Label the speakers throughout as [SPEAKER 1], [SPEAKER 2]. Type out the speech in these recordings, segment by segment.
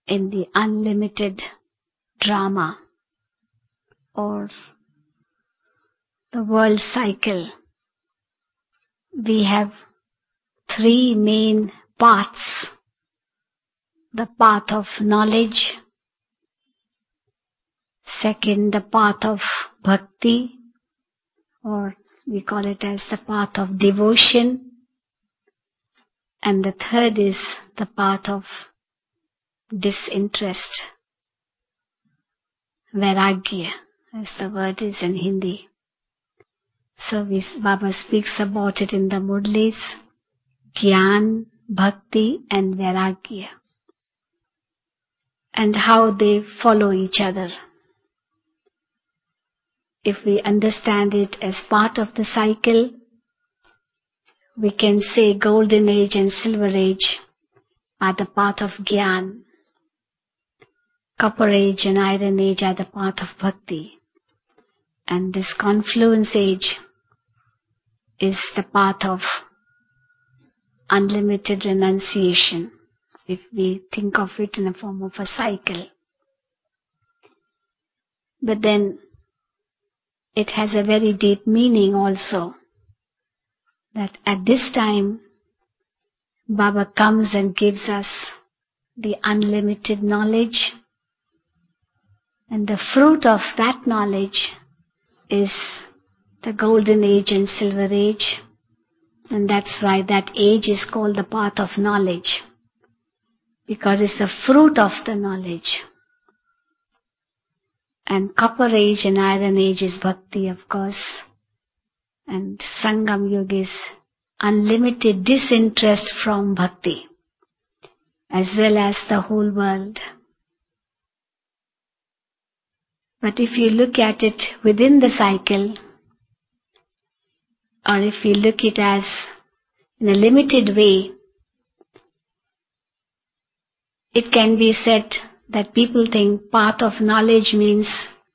[SPEAKER 1] in the unlimited drama or the world cycle, we have three main paths. The path of knowledge, second the path of bhakti, or we call it as the path of devotion, and the third is the path of disinterest, vairagya, as the word is in Hindi. So Baba speaks about it in the Murlis, Gyan, Bhakti and Vairagya, and how they follow each other. If we understand it as part of the cycle, we can say golden age and silver age are the path of Gyan. Copper age and iron age are the path of bhakti. And this confluence age is the path of unlimited renunciation, if we think of it in the form of a cycle. But then it has a very deep meaning also, that at this time Baba comes and gives us the unlimited knowledge, and the fruit of that knowledge is the golden age and silver age, and that's why that age is called the path of knowledge, because it's the fruit of the knowledge. And copper age and iron age is bhakti, of course, and Sangam Yuga is unlimited disinterest from bhakti, as well as the whole world. But if you look at it within the cycle, or if you look it as in a limited way, it can be said that people think path of knowledge means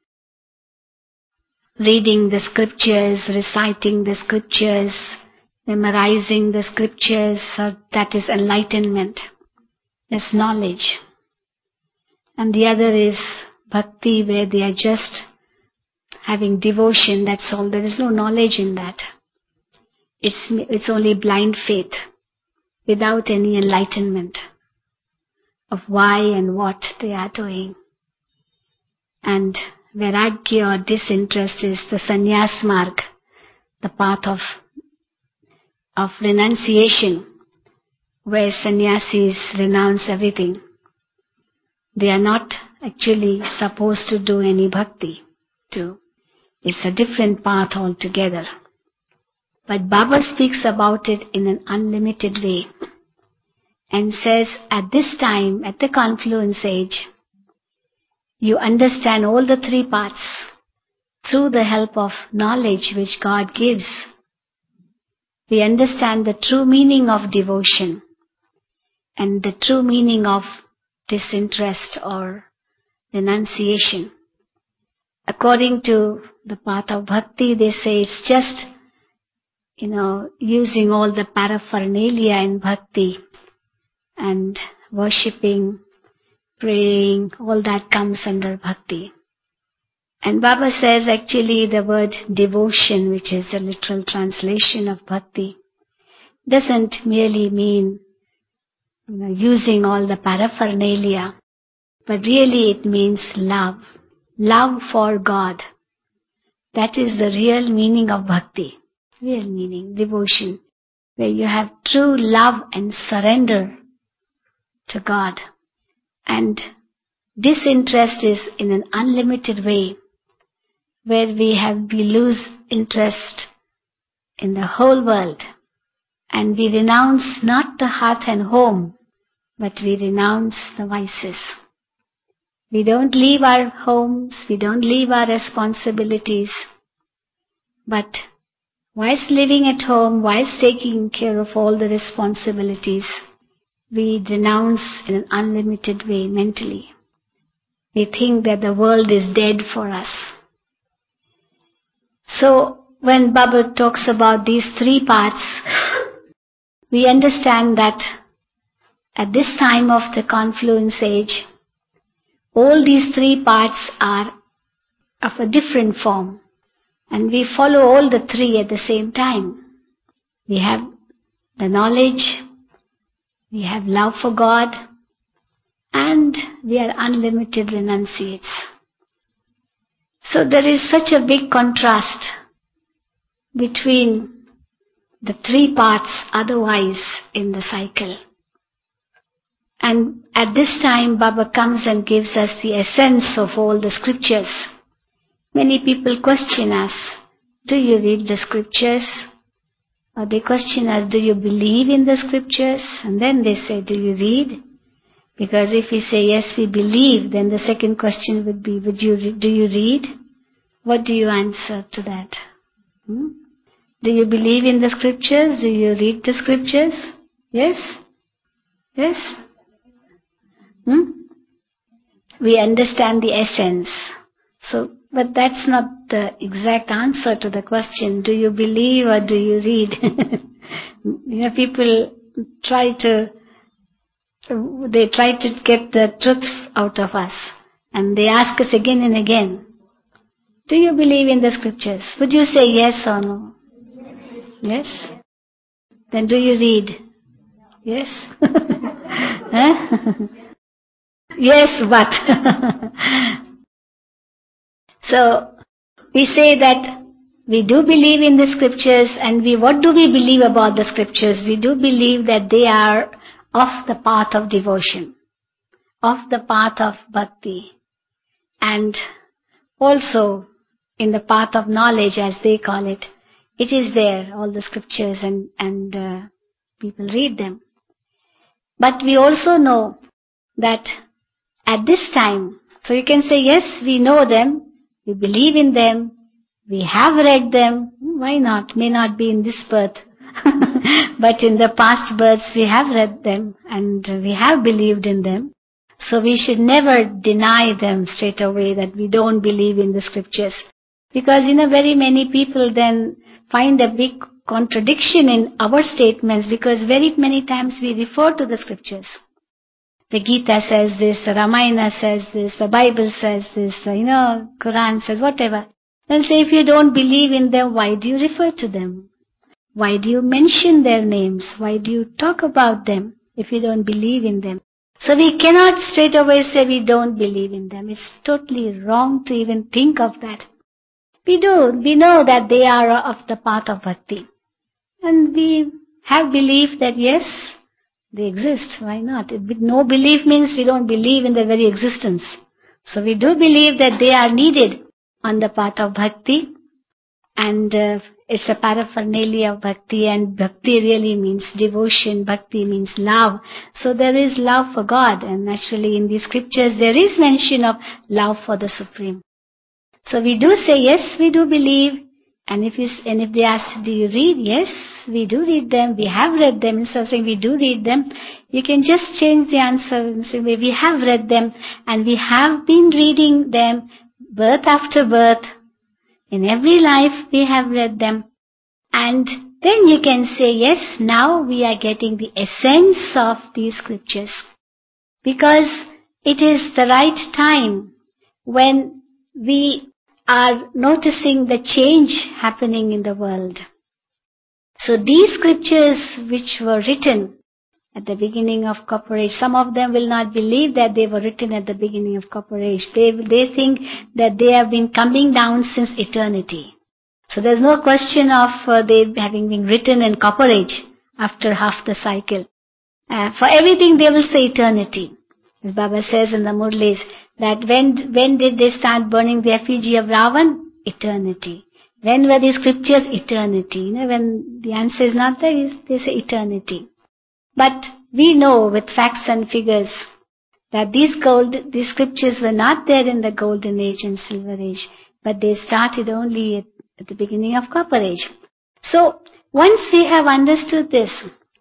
[SPEAKER 1] reading the scriptures, reciting the scriptures, memorizing the scriptures, or that is enlightenment. That's knowledge. And the other is bhakti, where they are just having devotion, that's all. There is no knowledge in that. It's only blind faith, without any enlightenment of why and what they are doing. And vairagya or disinterest is the sannyas marg, the path of renunciation, where sannyasis renounce everything. They are not actually supposed to do any bhakti too. It's a different path altogether. But Baba speaks about it in an unlimited way and says, at this time, at the confluence age, you understand all the three paths through the help of knowledge which God gives. We understand the true meaning of devotion and the true meaning of disinterest or renunciation. According to the path of bhakti, they say it's just, using all the paraphernalia in bhakti and worshipping, praying, all that comes under bhakti. And Baba says actually the word devotion, which is the literal translation of bhakti, doesn't merely mean using all the paraphernalia, but really it means love. Love for God. That is the real meaning of bhakti. Real meaning, devotion, where you have true love and surrender to God. And disinterest is in an unlimited way, where we lose interest in the whole world, and we renounce not the hearth and home, but we renounce the vices. We don't leave our homes, we don't leave our responsibilities, but whilst living at home, whilst taking care of all the responsibilities, we renounce in an unlimited way mentally. We think that the world is dead for us. So when Baba talks about these three paths, we understand that at this time of the confluence age, all these three parts are of a different form, and we follow all the three at the same time. We have the knowledge, we have love for God, and we are unlimited renunciates. So there is such a big contrast between the three parts otherwise in the cycle. And at this time, Baba comes and gives us the essence of all the scriptures. Many people question us, do you read the scriptures? Or they question us, do you believe in the scriptures? And then they say, do you read? Because if we say, yes, we believe, then the second question would be, do you read? What do you answer to that? Do you believe in the scriptures? Do you read the scriptures? Yes? Yes? We understand the essence. So, but that's not the exact answer to the question, do you believe or do you read? People try to get the truth out of us. And they ask us again and again, do you believe in the scriptures? Would you say yes or no? Yes? Then do you read? Yes? Huh? Yes, but. So, we say that we do believe in the scriptures, and what do we believe about the scriptures? We do believe that they are of the path of devotion, of the path of bhakti, and also in the path of knowledge, as they call it. It is there, all the scriptures, and people read them. But we also know that at this time, so you can say, yes, we know them, we believe in them, we have read them. Why not? May not be in this birth. But in the past births we have read them and we have believed in them. So we should never deny them straight away that we don't believe in the scriptures. Because very many people then find a big contradiction in our statements, because very many times we refer to the scriptures. The Gita says this, the Ramayana says this, the Bible says this, Quran says whatever. Then say, if you don't believe in them, why do you refer to them? Why do you mention their names? Why do you talk about them if you don't believe in them? So we cannot straight away say we don't believe in them. It's totally wrong to even think of that. We do. We know that they are of the path of bhakti. And we have belief that yes, they exist. Why not? No belief means we don't believe in their very existence. So we do believe that they are needed on the path of bhakti. And it's a paraphernalia of bhakti, and bhakti really means devotion, bhakti means love. So there is love for God, and naturally in the scriptures there is mention of love for the Supreme. So we do say, yes, we do believe. And if they ask, do you read? Yes, we do read them. We have read them. Instead of saying we do read them, you can just change the answer and say, we have read them, and we have been reading them birth after birth. In every life we have read them. And then you can say, yes, now we are getting the essence of these scriptures. Because it is the right time when we are noticing the change happening in the world. So these scriptures which were written at the beginning of Copper Age, some of them will not believe that they were written at the beginning of Copper Age. They think that they have been coming down since eternity. So there's no question of they having been written in Copper Age after half the cycle. For everything they will say eternity. As Baba says in the Murlis, that when did they start burning the effigy of Ravan? Eternity. When were these scriptures? Eternity. When the answer is not there, they say eternity. But we know with facts and figures that these scriptures were not there in the Golden Age and Silver Age, but they started only at the beginning of Copper Age. So once we have understood this,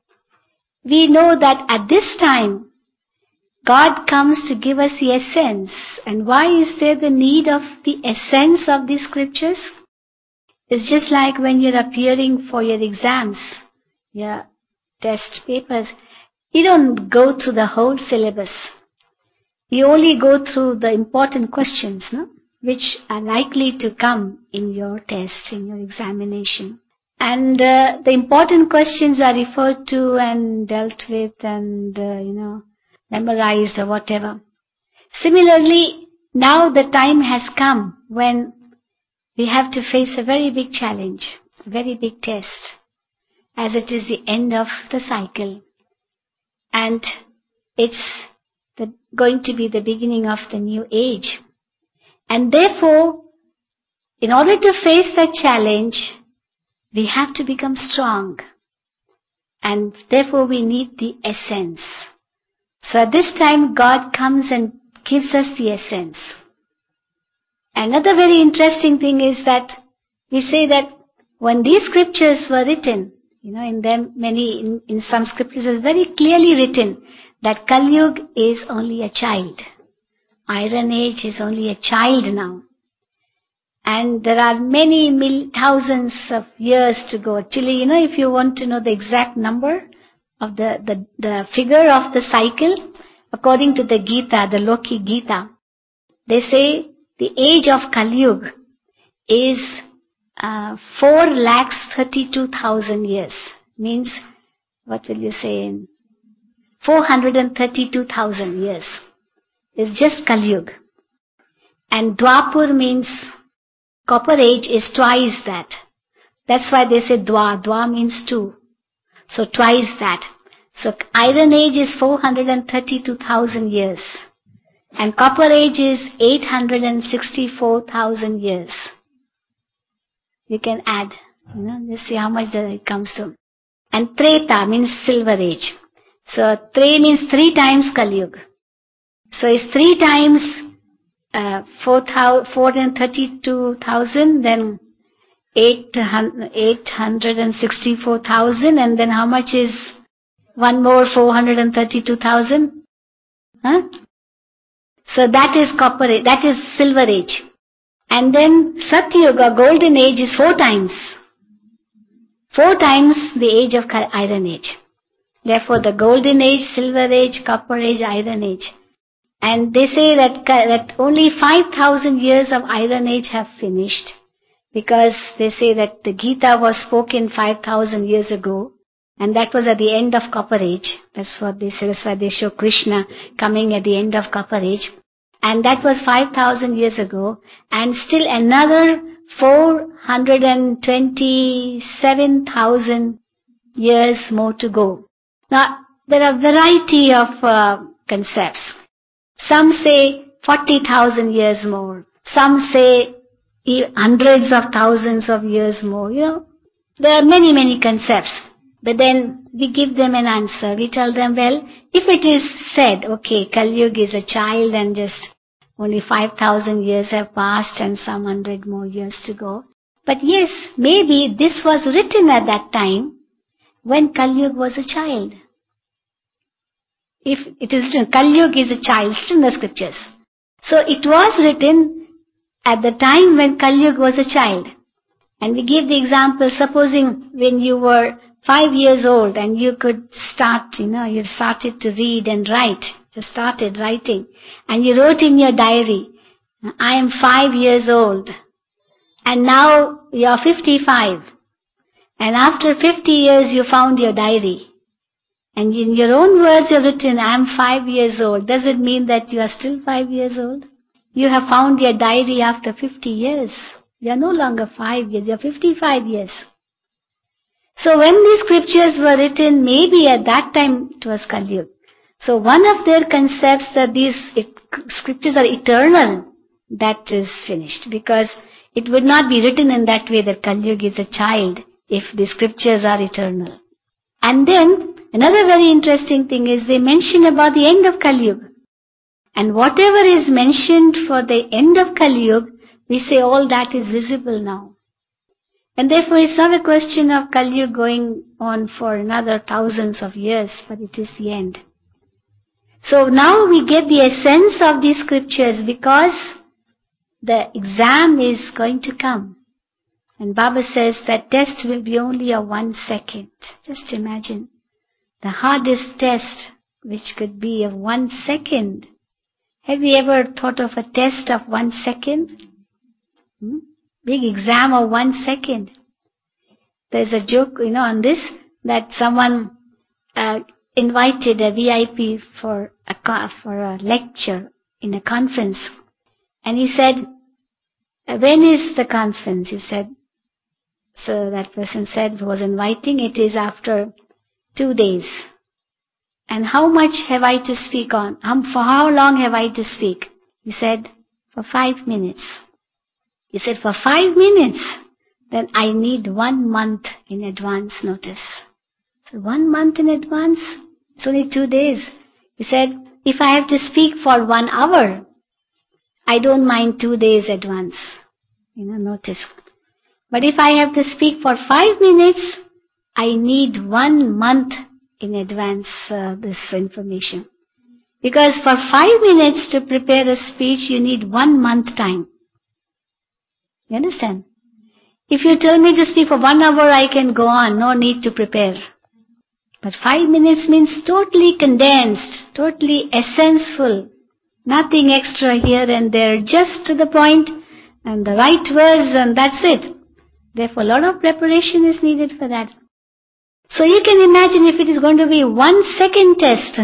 [SPEAKER 1] we know that at this time, God comes to give us the essence. And why is there the need of the essence of these scriptures? It's just like when you're appearing for your exams, your test papers. You don't go through the whole syllabus. You only go through the important questions, no? Which are likely to come in your test, in your examination. And the important questions are referred to and dealt with and, memorized or whatever. Similarly, now the time has come when we have to face a very big challenge, a very big test, as it is the end of the cycle. And it's going to be the beginning of the new age. And therefore, in order to face that challenge, we have to become strong. And therefore we need the essence. So at this time, God comes and gives us the essence. Another very interesting thing is that we say that when these scriptures were written, in some scriptures it's very clearly written that Kali Yuga is only a child. Iron Age is only a child now. And there are many thousands of years to go. Actually, if you want to know the exact number of the figure of the cycle, according to the Gita, the Loki Gita, they say the age of Kali Yuga is 4,32,000 years. Means, what will you say? 432,000 years. It's just Kali Yuga. And Dwapur means Copper Age is twice that. That's why they say Dwa. Dwa means two. So twice that. So Iron Age is 432,000 years. And Copper Age is 864,000 years. You can add, let's see how much it comes to. And Treta means Silver Age. So Tre means 3 times Kali Yuga. So it's 3 times 432,000, then 864,000, and then how much is one more 432,000? Huh? So that is Copper Age, that is Silver Age. And then Satyuga, Golden Age, is 4 times. 4 times the age of Iron Age. Therefore the Golden Age, Silver Age, Copper Age, Iron Age. And they say that only 5,000 years of Iron Age have finished, because they say that the Gita was spoken 5,000 years ago, and that was at the end of Copper Age. That's what they say. That's why they show Krishna coming at the end of Copper Age. And that was 5,000 years ago, and still another 427,000 years more to go. Now, there are a variety of concepts. Some say 40,000 years more. Some say hundreds of thousands of years more. There are many concepts. But then we give them an answer. We tell them, well, if it is said, okay, Kali Yuga is a child and just only 5,000 years have passed and some 100 more years to go. But yes, maybe this was written at that time when Kali Yuga was a child. If it is written, Kali Yuga is a child, it's in the scriptures. So it was written at the time when Kali Yuga was a child. And we give the example, supposing when you were 5 years old and you could start, you started to read and write. You started writing. And you wrote in your diary, I am 5 years old. And now you are 55. And after 50 years you found your diary. And in your own words you have written, I am 5 years old. Does it mean that you are still 5 years old? You have found your diary after 50 years. You are no longer 5 years, you are 55 years. So when these scriptures were written, maybe at that time it was Kali Yuga. So one of their concepts that these scriptures are eternal, that is finished. Because it would not be written in that way that Kali Yuga is a child if the scriptures are eternal. And then another very interesting thing is they mention about the end of Kali Yuga. And whatever is mentioned for the end of Kali Yuga, we say all that is visible now. And therefore it's not a question of Kali Yuga going on for another thousands of years, but it is the end. So now we get the essence of these scriptures because the exam is going to come. And Baba says that test will be only a 1 second. Just imagine. The hardest test, which could be of 1 second, Have you ever thought of a test of 1 second? Big exam of 1 second. There's a joke, on this, that someone invited a VIP for a lecture in a conference. And he said, when is the conference? He said, so that person said, was inviting, it is after 2 days. And how much have I to speak on? For how long have I to speak? He said, for 5 minutes. He said, for 5 minutes, then I need 1 month in advance notice. So 1 month in advance? It's only 2 days. He said, if I have to speak for 1 hour, I don't mind 2 days advance, notice. But if I have to speak for 5 minutes, I need 1 month in advance this information. Because for 5 minutes to prepare a speech, you need 1 month time. You understand? If you tell me to speak for 1 hour, I can go on, no need to prepare. But 5 minutes means totally condensed, totally essential. Nothing extra here and there, just to the point and the right words, and that's it. Therefore, a lot of preparation is needed for that. So you can imagine if it is going to be 1 second test.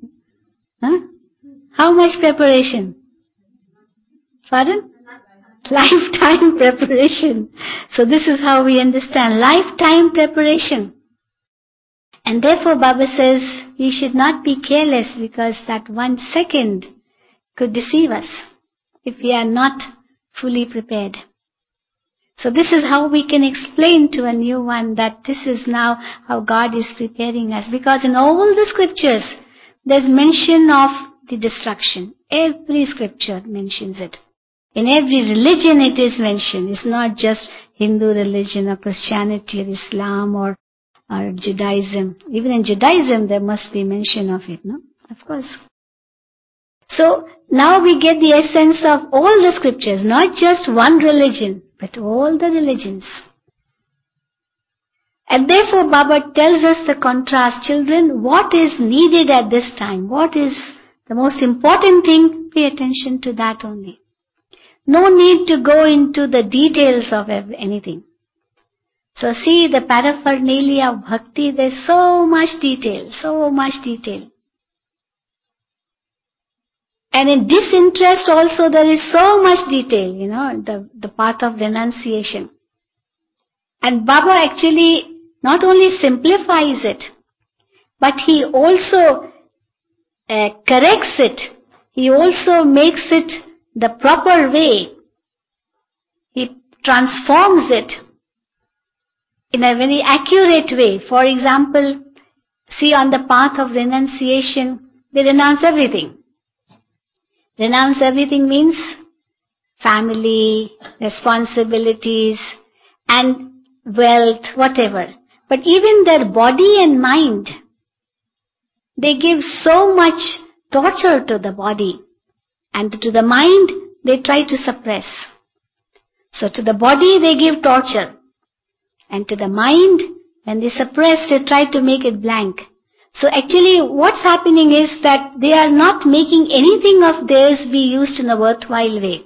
[SPEAKER 1] How much preparation? Pardon? Lifetime preparation. So this is how we understand lifetime preparation. And therefore Baba says we should not be careless, because that 1 second could deceive us if we are not fully prepared. So this is how we can explain to a new one that this is now how God is preparing us. Because in all the scriptures, there's mention of the destruction. Every scripture mentions it. In every religion it is mentioned. It's not just Hindu religion or Christianity or Islam or Judaism. Even in Judaism there must be mention of it, no? Of course. So now we get the essence of all the scriptures, not just one religion, but all the religions. And therefore Baba tells us the contrast. Children, what is needed at this time? What is the most important thing? Pay attention to that only. No need to go into the details of anything. So see the paraphernalia of bhakti, there's so much detail, so much detail. And in disinterest also there is so much detail, the path of renunciation. And Baba actually not only simplifies it, but he also corrects it. He also makes it the proper way. He transforms it in a very accurate way. For example, see on the path of renunciation, they renounce everything. Renounce everything means family, responsibilities, and wealth, whatever. But even their body and mind, they give so much torture to the body. And to the mind, they try to suppress. So to the body, they give torture. And to the mind, when they suppress, they try to make it blank. So actually what's happening is that they are not making anything of theirs be used in a worthwhile way.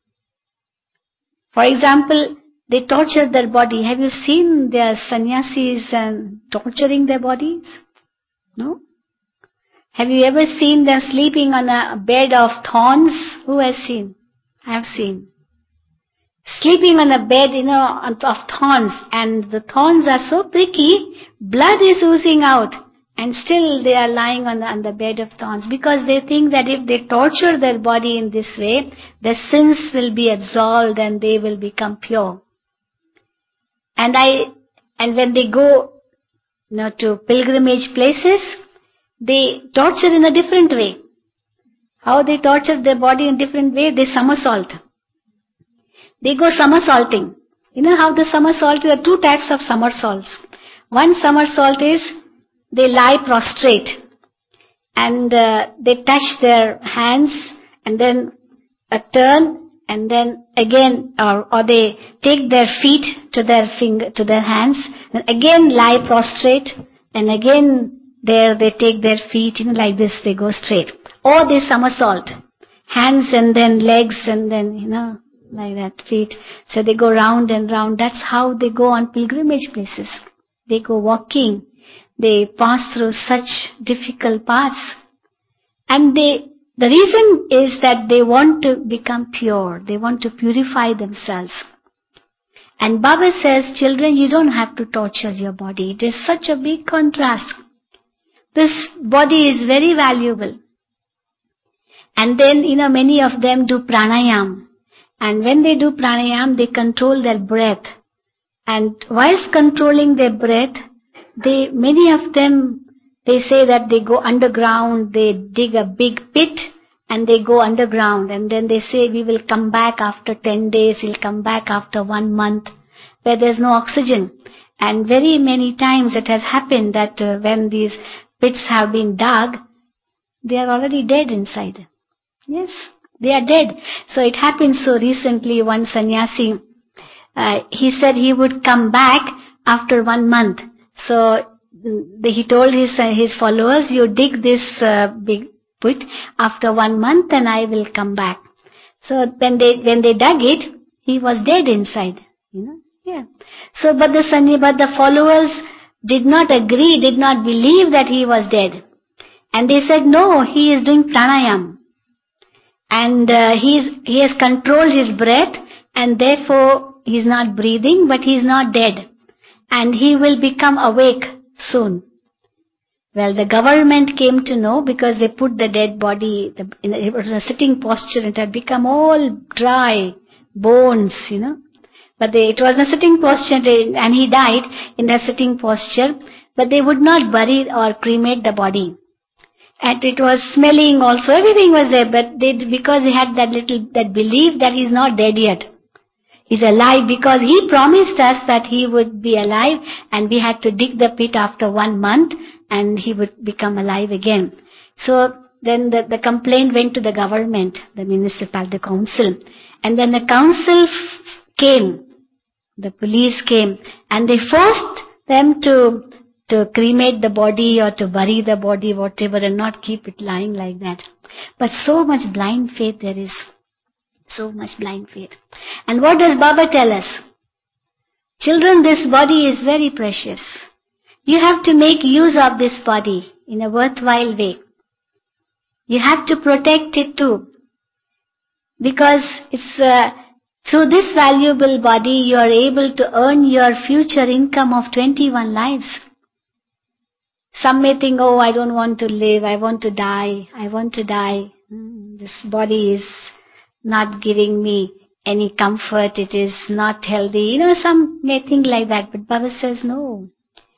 [SPEAKER 1] For example, they torture their body. Have you seen their sannyasis torturing their bodies? No? Have you ever seen them sleeping on a bed of thorns? Who has seen? I have seen. Sleeping on a bed, of thorns, and the thorns are so pricky, blood is oozing out. And still they are lying on the bed of thorns, because they think that if they torture their body in this way, their sins will be absolved and they will become pure. And when they go, to pilgrimage places, they torture in a different way. How they torture their body in a different way? They somersault. They go somersaulting. You know how the somersault? There are 2 types of somersaults. One somersault is they lie prostrate and they touch their hands and then a turn and then again, or they take their feet to their hands and again lie prostrate and again there they take their feet, like this, they go straight. Or they somersault. hands and then legs and then, like that, feet. So they go round and round. That's how they go on pilgrimage places. They go walking. They pass through such difficult paths. And the reason is that they want to become pure. They want to purify themselves. And Baba says, children, you don't have to torture your body. It is such a big contrast. This body is very valuable. And then, many of them do pranayam. And when they do pranayam, they control their breath. And whilst controlling their breath, many of them, they say that they go underground, they dig a big pit, and they go underground. And then they say, we will come back after 10 days, we'll come back after 1 month, where there's no oxygen. And very many times it has happened that when these pits have been dug, they are already dead inside. Yes, they are dead. So it happened so recently, one sannyasi, he said he would come back after 1 month. So he told his followers, you dig this big pit after 1 month and I will come back. So when they dug it, he was dead inside. Yeah. So but the followers did not agree, did not believe that he was dead. And they said, no, he is doing pranayam. And he has controlled his breath, and therefore he is not breathing, but he is not dead. And he will become awake soon. Well, the government came to know because they put the dead body, it was a sitting posture, it had become all dry, bones, But it was a sitting posture, and he died in a sitting posture, but they would not bury or cremate the body. And it was smelling also, everything was there, but because they had that belief that he's not dead yet. He's alive because he promised us that he would be alive, and we had to dig the pit after 1 month and he would become alive again. So then the complaint went to the government, the municipality, the council. And then the council came, the police came, and they forced them to cremate the body or to bury the body, whatever, and not keep it lying like that. But so much blind faith there is. So much blind faith. And what does Baba tell us? Children, this body is very precious. You have to make use of this body in a worthwhile way. You have to protect it too. Because it's through this valuable body you are able to earn your future income of 21 lives. Some may think, oh, I don't want to live, I want to die, I want to die. This body is not giving me any comfort, it is not healthy. Some may think like that, but Baba says no.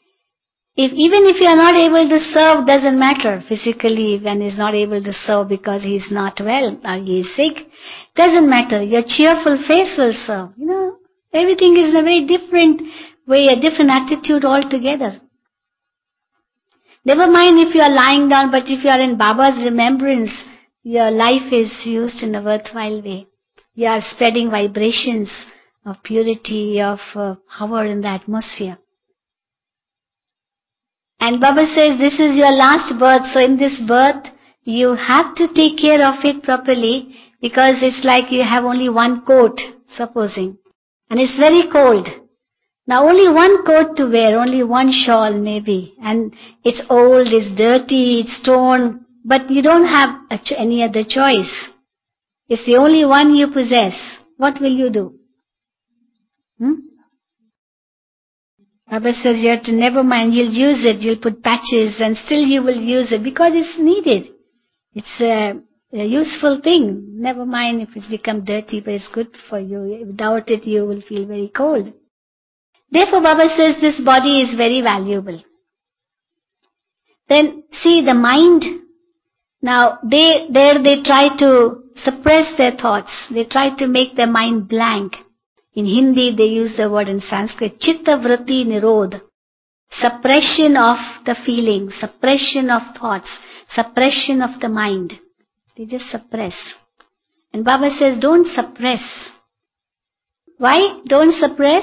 [SPEAKER 1] Even if you are not able to serve, doesn't matter. Physically, when he's not able to serve because he's not well or he is sick, doesn't matter. Your cheerful face will serve. Everything is in a very different way, a different attitude altogether. Never mind if you are lying down, but if you are in Baba's remembrance, your life is used in a worthwhile way. You are spreading vibrations of purity, of power in the atmosphere. And Baba says this is your last birth, so in this birth you have to take care of it properly, because it's like you have only one coat, supposing, and it's very cold. Now only one coat to wear, only one shawl maybe, and it's old, it's dirty, it's torn, but you don't have any other choice. It's the only one you possess. What will you do? Baba says you have to, never mind, you'll use it, you'll put patches and still you will use it because it's needed. It's a useful thing. Never mind if it's become dirty, but it's good for you. Without it you will feel very cold. Therefore Baba says this body is very valuable. Then see the mind. Now they try to suppress their thoughts. They try to make their mind blank. In Hindi, they use the word in Sanskrit, chitta vritti nirodh. Suppression of the feelings, suppression of thoughts, suppression of the mind. They just suppress. And Baba says, don't suppress. Why don't suppress?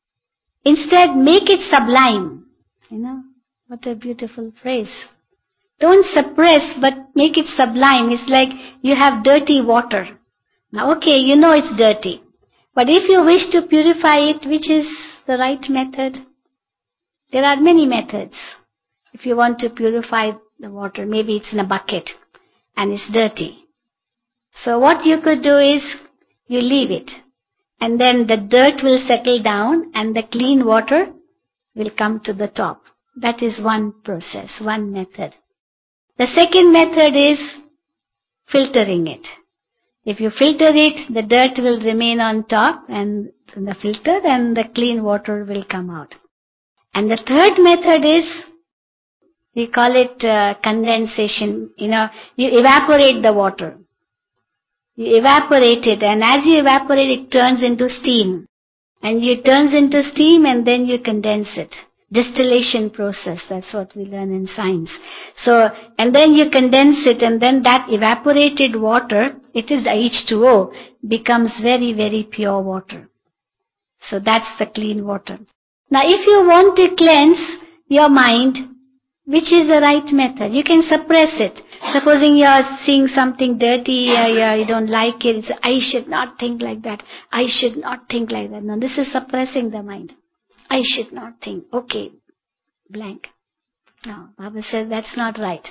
[SPEAKER 1] Instead, make it sublime. What a beautiful phrase. Don't suppress, but make it sublime. It's like you have dirty water. Now, okay, you know it's dirty. But if you wish to purify it, which is the right method? There are many methods. If you want to purify the water, maybe it's in a bucket and it's dirty. So what you could do is, you leave it. And then the dirt will settle down and the clean water will come to the top. That is one process, one method. The second method is filtering it. If you filter it, the dirt will remain on top and the filter, and the clean water will come out. And the third method is, we call it condensation. You evaporate the water. You evaporate it, and as you evaporate, it turns into steam. And it turns into steam, and then you condense it. Distillation process, that's what we learn in science. So, and then you condense it, and then that evaporated water, it is H2O, becomes very, very pure water. So that's the clean water. Now if you want to cleanse your mind, which is the right method? You can suppress it. Supposing you are seeing something dirty, you don't like it, it's, I should not think like that. I should not think like that. No, this is suppressing the mind. I should not think. Okay, blank. No, Baba says that's not right.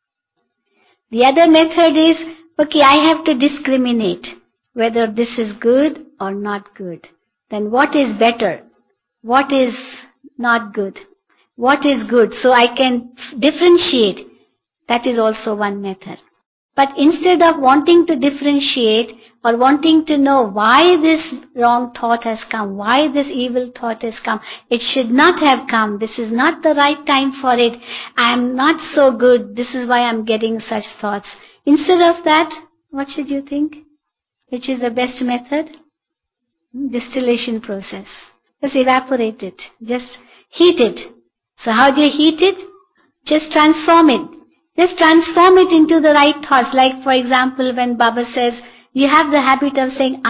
[SPEAKER 1] The other method is, okay, I have to discriminate whether this is good or not good. Then what is better? What is not good? What is good? So I can differentiate. That is also one method. But instead of wanting to differentiate or wanting to know why this wrong thought has come, why this evil thought has come, it should not have come, this is not the right time for it, I am not so good, this is why I am getting such thoughts. Instead of that, what should you think? Which is the best method? Distillation process. Just evaporate it. Just heat it. So how do you heat it? Just transform it. Just transform it into the right thoughts. Like for example, when Baba says, you have the habit of saying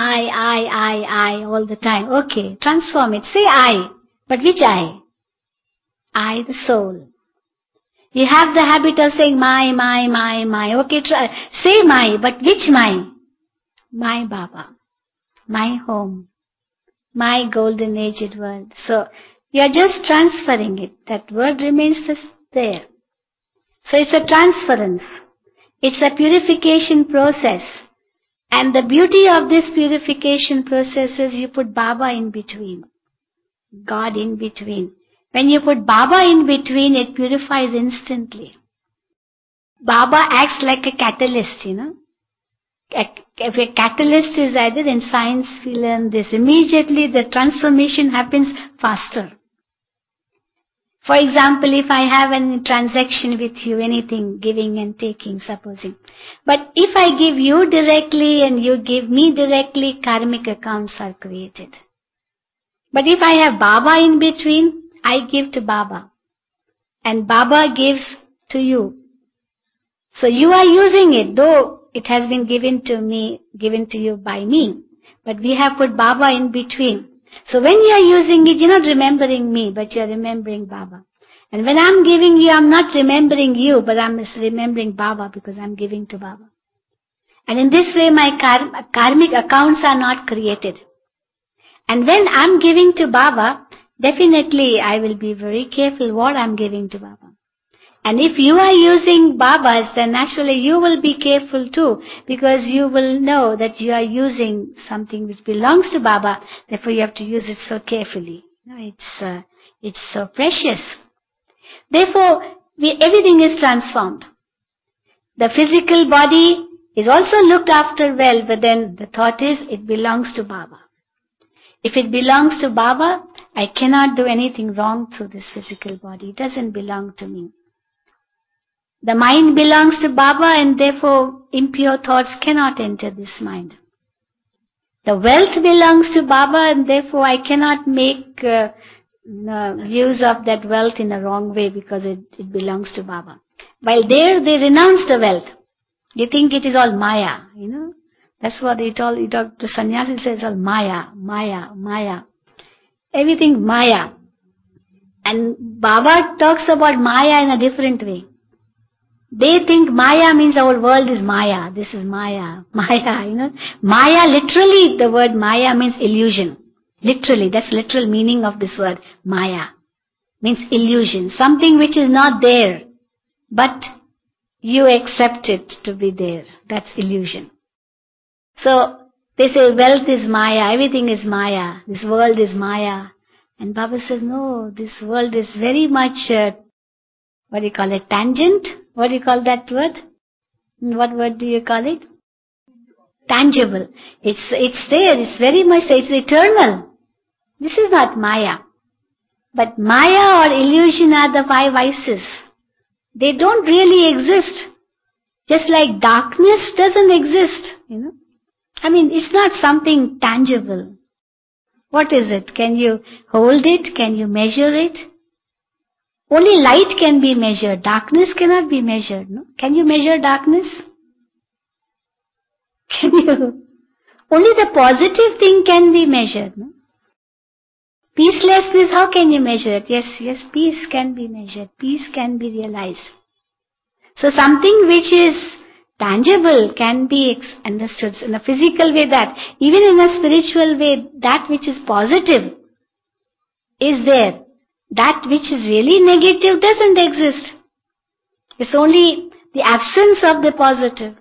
[SPEAKER 1] I all the time. Okay, transform it. Say I. But which I? I, the soul. You have the habit of saying my. Okay, say my, but which my? My Baba. My home. My golden aged world. So, you are just transferring it. That word remains there. So it's a transference. It's a purification process. And the beauty of this purification process is you put Baba in between. God in between. When you put Baba in between, it purifies instantly. Baba acts like a catalyst, If a catalyst is added, in science we learn this. Immediately the transformation happens faster. For example, if I have a transaction with you, anything, giving and taking, supposing. But if I give you directly and you give me directly, karmic accounts are created. But if I have Baba in between, I give to Baba. And Baba gives to you. So you are using it, though it has been given to you by me. But we have put Baba in between. So when you are using it, you're not remembering me, but you're remembering Baba. And when I'm giving you, I'm not remembering you, but I'm remembering Baba because I'm giving to Baba. And in this way, my karmic accounts are not created. And when I'm giving to Baba, definitely I will be very careful what I'm giving to Baba. And if you are using Babas, then naturally you will be careful too, because you will know that you are using something which belongs to Baba, therefore you have to use it so carefully. It's so precious. Therefore, everything is transformed. The physical body is also looked after well, but then the thought is, it belongs to Baba. If it belongs to Baba, I cannot do anything wrong through this physical body. It doesn't belong to me. The mind belongs to Baba, and therefore impure thoughts cannot enter this mind. The wealth belongs to Baba, and therefore I cannot make use of that wealth in a wrong way because it belongs to Baba. While there, they renounce the wealth. They think it is all Maya, That's what they talk to sannyasi, says all Maya. Everything Maya. And Baba talks about Maya in a different way. They think Maya means our world is Maya. This is Maya. Maya, Maya, literally, the word Maya means illusion. Literally, that's literal meaning of this word. Maya means illusion. Something which is not there, but you accept it to be there. That's illusion. So, they say wealth is Maya, everything is Maya, this world is Maya. And Baba says, no, this world is very much, what do you call it, tangent? What do you call that word? What word do you call it? Tangible. It's there, it's very much, it's eternal. This is not Maya. But Maya or illusion are the five vices. They don't really exist. Just like darkness doesn't exist, it's not something tangible. What is it? Can you hold it? Can you measure it? Only light can be measured. Darkness cannot be measured. No? Can you measure darkness? Can you? Only the positive thing can be measured. No? Peacelessness, how can you measure it? Yes, peace can be measured. Peace can be realized. So something which is tangible can be understood in a physical way, that even in a spiritual way, that which is positive is there. That which is really negative doesn't exist. It's only the absence of the positive.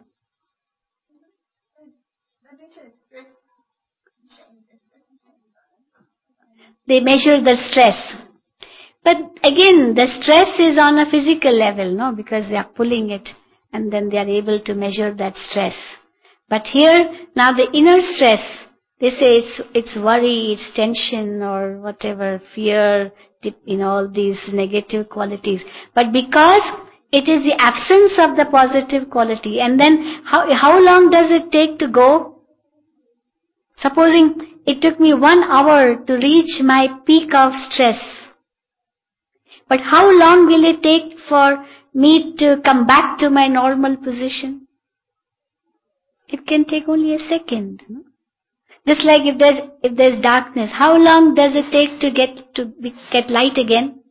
[SPEAKER 1] They measure the stress. But again, the stress is on a physical level, no? Because they are pulling it and then they are able to measure that stress. But here, now the inner stress, they say it's worry, it's tension or whatever, fear, all these negative qualities. But because it is the absence of the positive quality, and then how long does it take to go? Supposing it took me 1 hour to reach my peak of stress. But how long will it take for me to come back to my normal position? It can take only a second. No? Just like if there's darkness, how long does it take to get light again?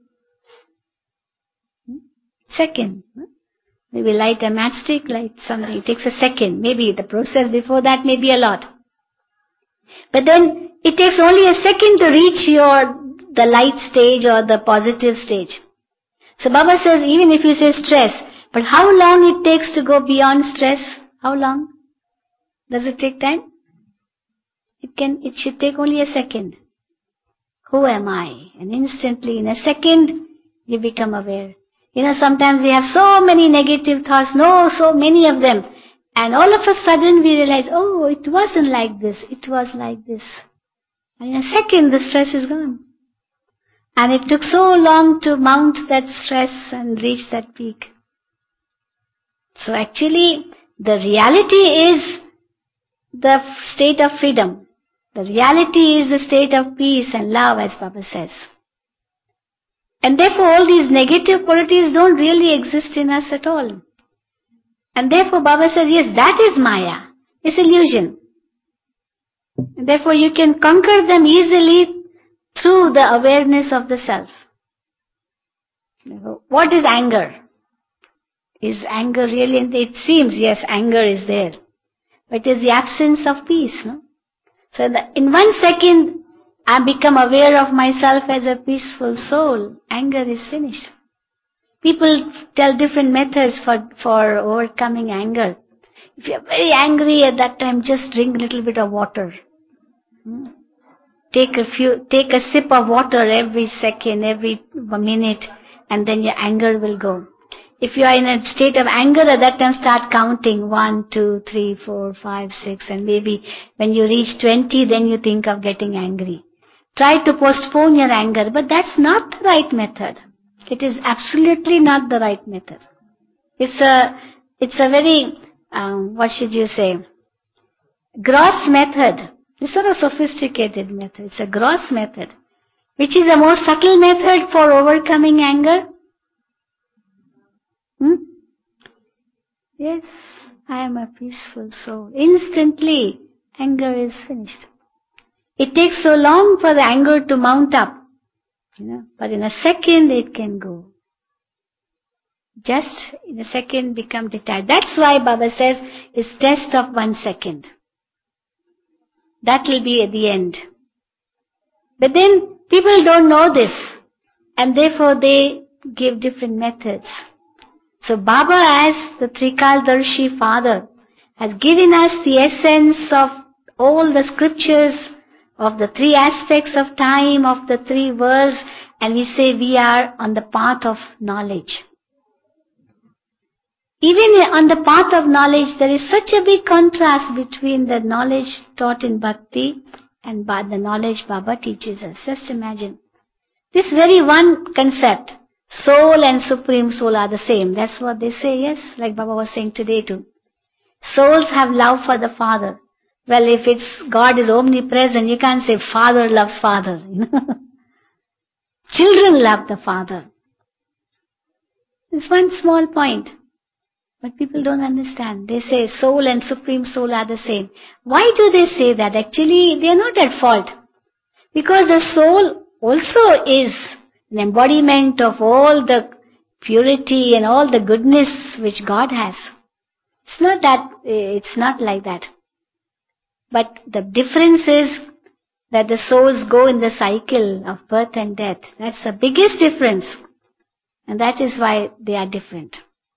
[SPEAKER 1] Second. No? Maybe light a matchstick, light something. It takes a second. Maybe the process before that may be a lot. But then it takes only a second to reach the light stage or the positive stage. So Baba says, even if you say stress, but how long it takes to go beyond stress? How long? Does it take time? It should take only a second. Who am I? And instantly, in a second, you become aware. Sometimes we have so many negative thoughts, so many of them. And all of a sudden we realize, oh, it wasn't like this, it was like this. And in a second, the stress is gone. And it took so long to mount that stress and reach that peak. So actually, the reality is the state of freedom. The reality is the state of peace and love, as Baba says. And therefore, all these negative qualities don't really exist in us at all. And therefore, Baba says, yes, that is Maya. It's illusion. And therefore, you can conquer them easily through the awareness of the self. What is anger? Is anger really? It seems, yes, anger is there. But it is the absence of peace. No? So in 1 second, I become aware of myself as a peaceful soul. Anger is finished. People tell different methods for overcoming anger. If you're very angry at that time, just drink a little bit of water. Take a sip of water every second, every minute, and then your anger will go. If you are in a state of anger, at that time start counting 1, 2, 3, 4, 5, 6, and maybe when you reach 20, then you think of getting angry. Try to postpone your anger, but that's not the right method. It is absolutely not the right method. It's a very, what should you say, gross method. It's not a sophisticated method. It's a gross method. Which is a more subtle method for overcoming anger? Yes, I am a peaceful soul. Instantly, anger is finished. It takes so long for the anger to mount up. But in a second it can go. Just in a second become detached. That's why Baba says it's test of 1 second. That will be at the end. But then people don't know this, and therefore they give different methods. So Baba, as the Trikaldarshi Father, has given us the essence of all the scriptures, of the 3 aspects of time, of the 3 worlds, and we say we are on the path of knowledge. Even on the path of knowledge, there is such a big contrast between the knowledge taught in Bhakti and the knowledge Baba teaches us. Just imagine. This very one concept, soul and supreme soul are the same. That's what they say, yes? Like Baba was saying today too. Souls have love for the Father. Well, if God is omnipresent, you can't say Father loves Father. Children love the Father. It's one small point. But people don't understand. They say soul and supreme soul are the same. Why do they say that? Actually, they are not at fault. Because the soul also is an embodiment of all the purity and all the goodness which God has. It's not like that. But the difference is that the souls go in the cycle of birth and death. That's the biggest difference. And that is why they are different.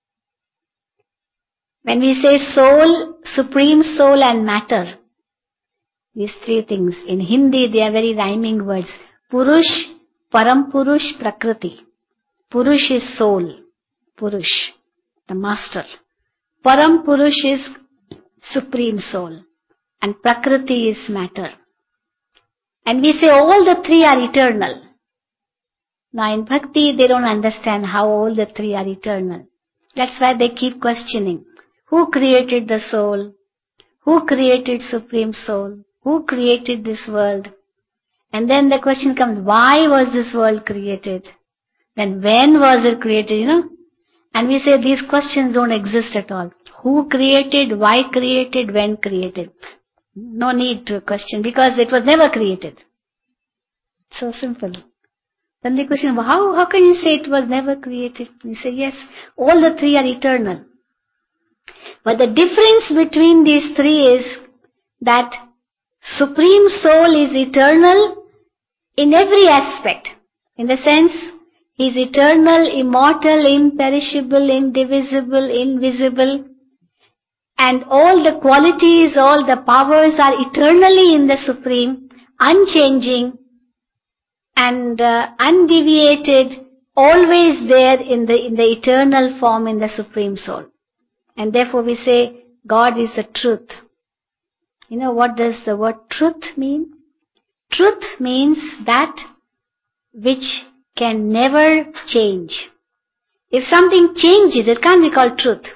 [SPEAKER 1] When we say soul, supreme soul and matter, these 3 things, in Hindi they are very rhyming words. Purush, Param Purush, Prakriti. Purush is soul, Purush, the master. Param Purush is supreme soul, and Prakriti is matter. And we say all the 3 are eternal. Now in Bhakti they don't understand how all the 3 are eternal. That's why they keep questioning. Who created the soul? Who created Supreme Soul? Who created this world? And then the question comes, why was this world created? Then when was it created, And we say these questions don't exist at all. Who created, why created, when created? No need to question because it was never created. So simple. Then the question, how can you say it was never created? We say yes, all the 3 are eternal. But the difference between these 3 is that Supreme Soul is eternal in every aspect. In the sense, He is eternal, immortal, imperishable, indivisible, invisible. And all the qualities, all the powers are eternally in the Supreme, unchanging and undeviated, always there in the eternal form in the Supreme Soul. And therefore we say, God is the truth. What does the word truth mean? Truth means that which can never change. If something changes, it can't be called truth.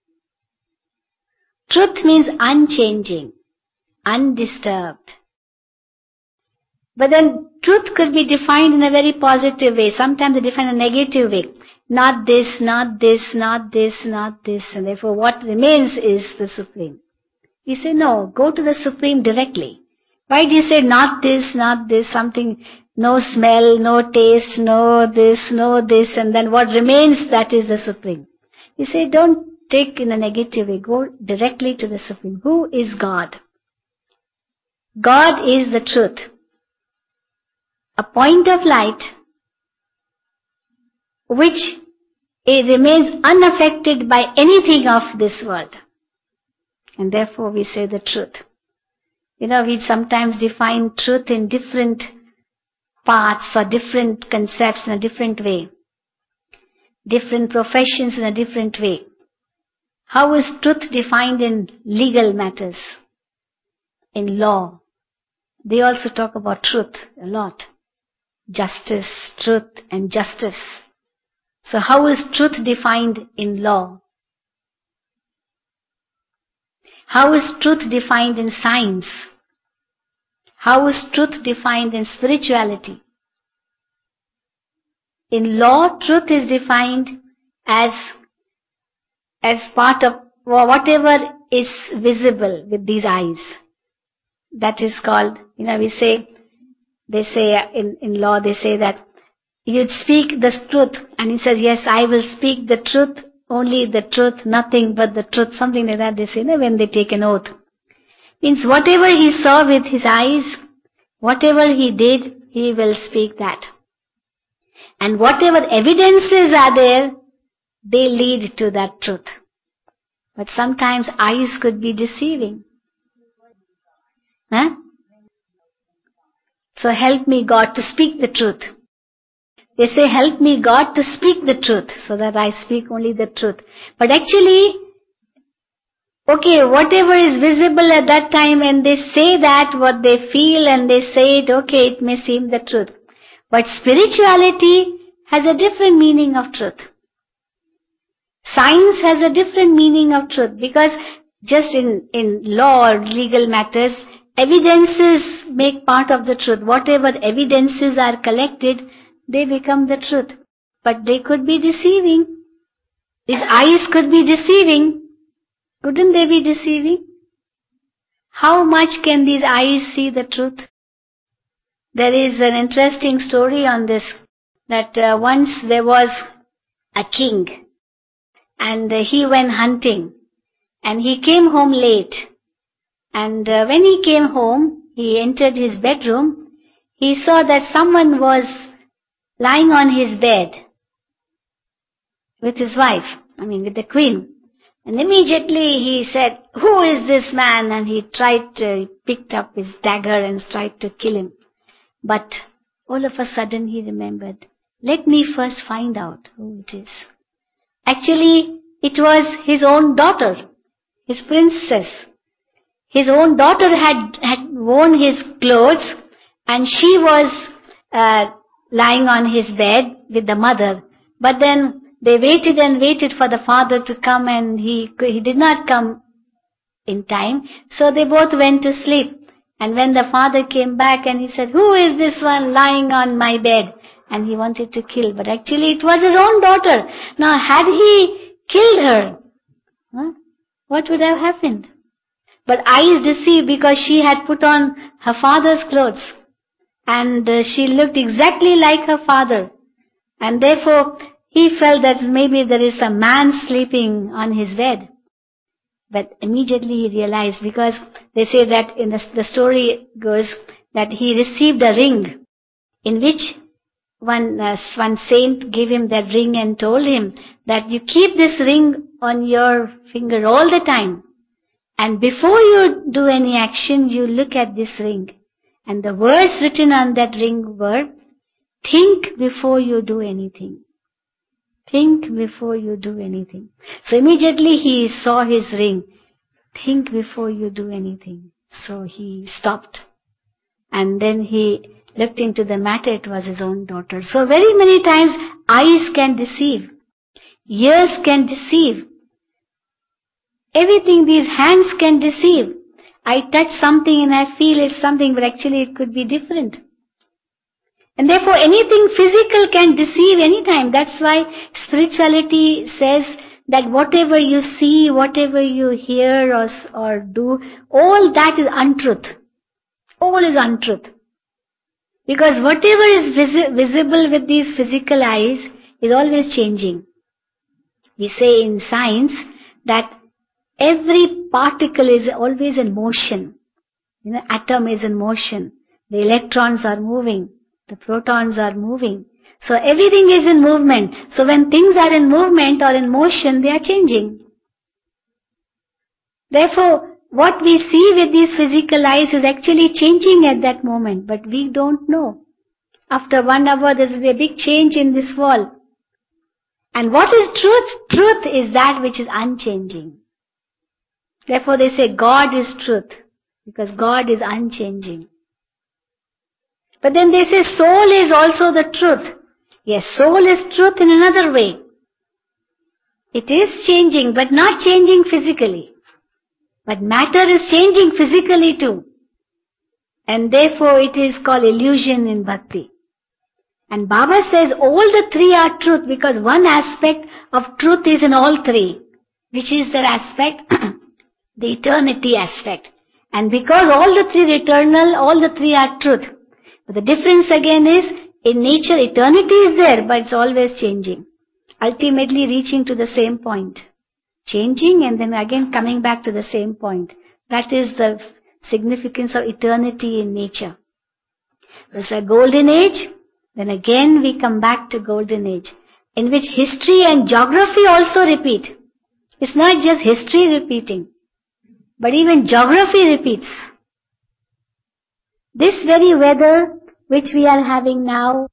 [SPEAKER 1] Truth means unchanging, undisturbed. But then truth could be defined in a very positive way. Sometimes they define a negative way. Not this, not this, not this, not this. And therefore what remains is the Supreme. You say, no, go to the Supreme directly. Why do you say not this, something, no smell, no taste, no this, and then what remains, that is the Supreme. You say, don't take in a negative way, go directly to the Supreme. Who is God? God is the truth. A point of light which it remains unaffected by anything of this world. And therefore we say the truth. We sometimes define truth in different parts or different concepts in a different way. Different professions in a different way. How is truth defined in legal matters? In law. They also talk about truth a lot. Justice, truth and justice. So how is truth defined in law? How is truth defined in science? How is truth defined in spirituality? In law, truth is defined as part of whatever is visible with these eyes. That is called, they say in law, they say that you'd speak the truth. And he says, yes, I will speak the truth, only the truth, nothing but the truth. Something like that they say, when they take an oath. Means whatever he saw with his eyes, whatever he did, he will speak that. And whatever evidences are there, they lead to that truth. But sometimes eyes could be deceiving. Huh? So help me God to speak the truth. They say, help me God to speak the truth, so that I speak only the truth. But actually, okay, whatever is visible at that time, and they say that, what they feel, and they say it, okay, it may seem the truth. But spirituality has a different meaning of truth. Science has a different meaning of truth, because just in law or legal matters, evidences make part of the truth. Whatever evidences are collected, they become the truth. But they could be deceiving. These eyes could be deceiving. Couldn't they be deceiving? How much can these eyes see the truth? There is an interesting story on this, that once there was a king, and he went hunting, and he came home late. And when he came home, he entered his bedroom, he saw that someone was lying on his bed with his wife, with the queen. And immediately he said, who is this man? And he picked up his dagger and tried to kill him. But all of a sudden he remembered, let me first find out who it is. Actually, it was his own daughter, his princess. His own daughter had worn his clothes, and she was lying on his bed with the mother. But then they waited and waited for the father to come, and he did not come in time. So they both went to sleep. And when the father came back and he said, who is this one lying on my bed? And he wanted to kill, but actually it was his own daughter. Now had he killed her, what would have happened? But eyes deceived, because she had put on her father's clothes, and she looked exactly like her father. And therefore he felt that maybe there is a man sleeping on his bed. But immediately he realized, because they say that in the story goes that he received a ring, in which one saint gave him that ring and told him that you keep this ring on your finger all the time. And before you do any action, you look at this ring. And the words written on that ring were, think before you do anything. Think before you do anything. So immediately he saw his ring. Think before you do anything. So he stopped. And then he looked into the matter. It was his own daughter. So very many times eyes can deceive. Ears can deceive. Everything, these hands can deceive. I touch something and I feel it's something, but actually it could be different. And therefore anything physical can deceive anytime. That's why spirituality says that whatever you see, whatever you hear or do, all that is untruth. All is untruth. Because whatever is visible with these physical eyes is always changing. We say in science that every particle is always in motion. Atom is in motion. The electrons are moving. The protons are moving. So everything is in movement. So when things are in movement or in motion, they are changing. Therefore, what we see with these physical eyes is actually changing at that moment, but we don't know. After 1 hour, there will be a big change in this wall. And what is truth? Truth is that which is unchanging. Therefore they say God is truth, because God is unchanging. But then they say soul is also the truth. Yes, soul is truth in another way. It is changing, but not changing physically. But matter is changing physically too. And therefore it is called illusion in bhakti. And Baba says all the three are truth, because one aspect of truth is in all three. Which is the aspect? The eternity aspect. And because all the three are eternal, all the three are truth. But the difference again is, In nature, eternity is there, but it's always changing. Ultimately reaching to the same point. Changing and then again coming back to the same point. That is the significance of eternity in nature. There's a golden age, then again we come back to golden age, in which history and geography also repeat. It's not just history repeating, but even geography repeats. This very weather which we are having now,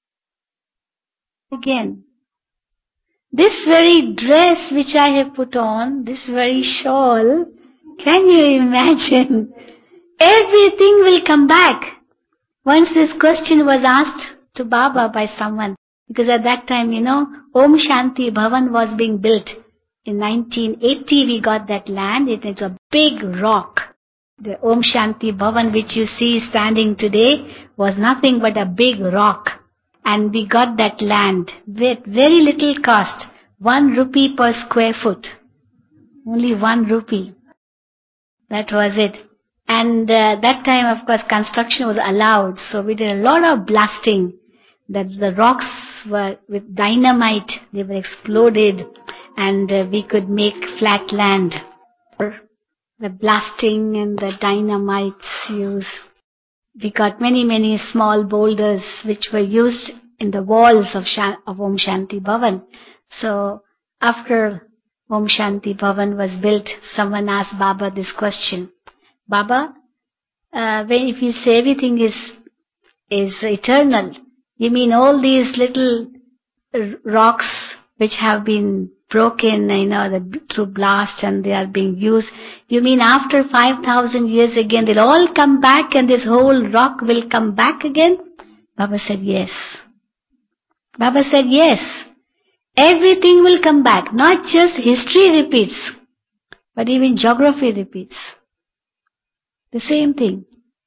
[SPEAKER 1] again. This very dress which I have put on, this very shawl, can you imagine? Everything will come back. Once this question was asked to Baba by someone, because at that time, Om Shanti Bhavan was being built. In 1980 we got that land. It is a big rock. The Om Shanti Bhavan which you see standing today was nothing but a big rock. And we got that land with very little cost. 1 rupee per square foot. Only 1 rupee. That was it. And that time, of course, construction was allowed. So we did a lot of blasting. That the rocks were with dynamite. They were exploded. And we could make flat land. The blasting and the dynamites used. We got many small boulders which were used in the walls of Om Shanti Bhavan. So after Om Shanti Bhavan was built, someone asked Baba this question. Baba, if you say everything is eternal, you mean all these little rocks which have been broken, through blast and they are being used, you mean after 5,000 years again they'll all come back and this whole rock will come back again? Baba said yes. Baba said yes. Everything will come back. Not just history repeats, but even geography repeats. The same thing.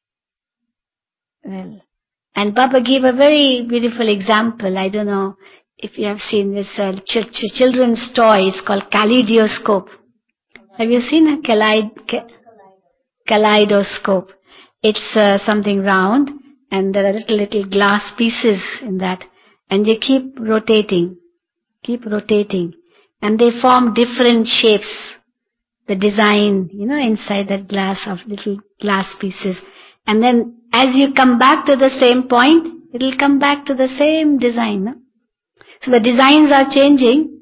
[SPEAKER 1] Well, and Baba gave a very beautiful example. I don't know if you have seen this children's toy. It's called kaleidoscope. Have you seen a kaleidoscope? It's something round and there are little glass pieces in that. And you keep rotating. And they form different shapes. The design, inside that glass of little glass pieces. And then as you come back to the same point, it'll come back to the same design. No? So the designs are changing.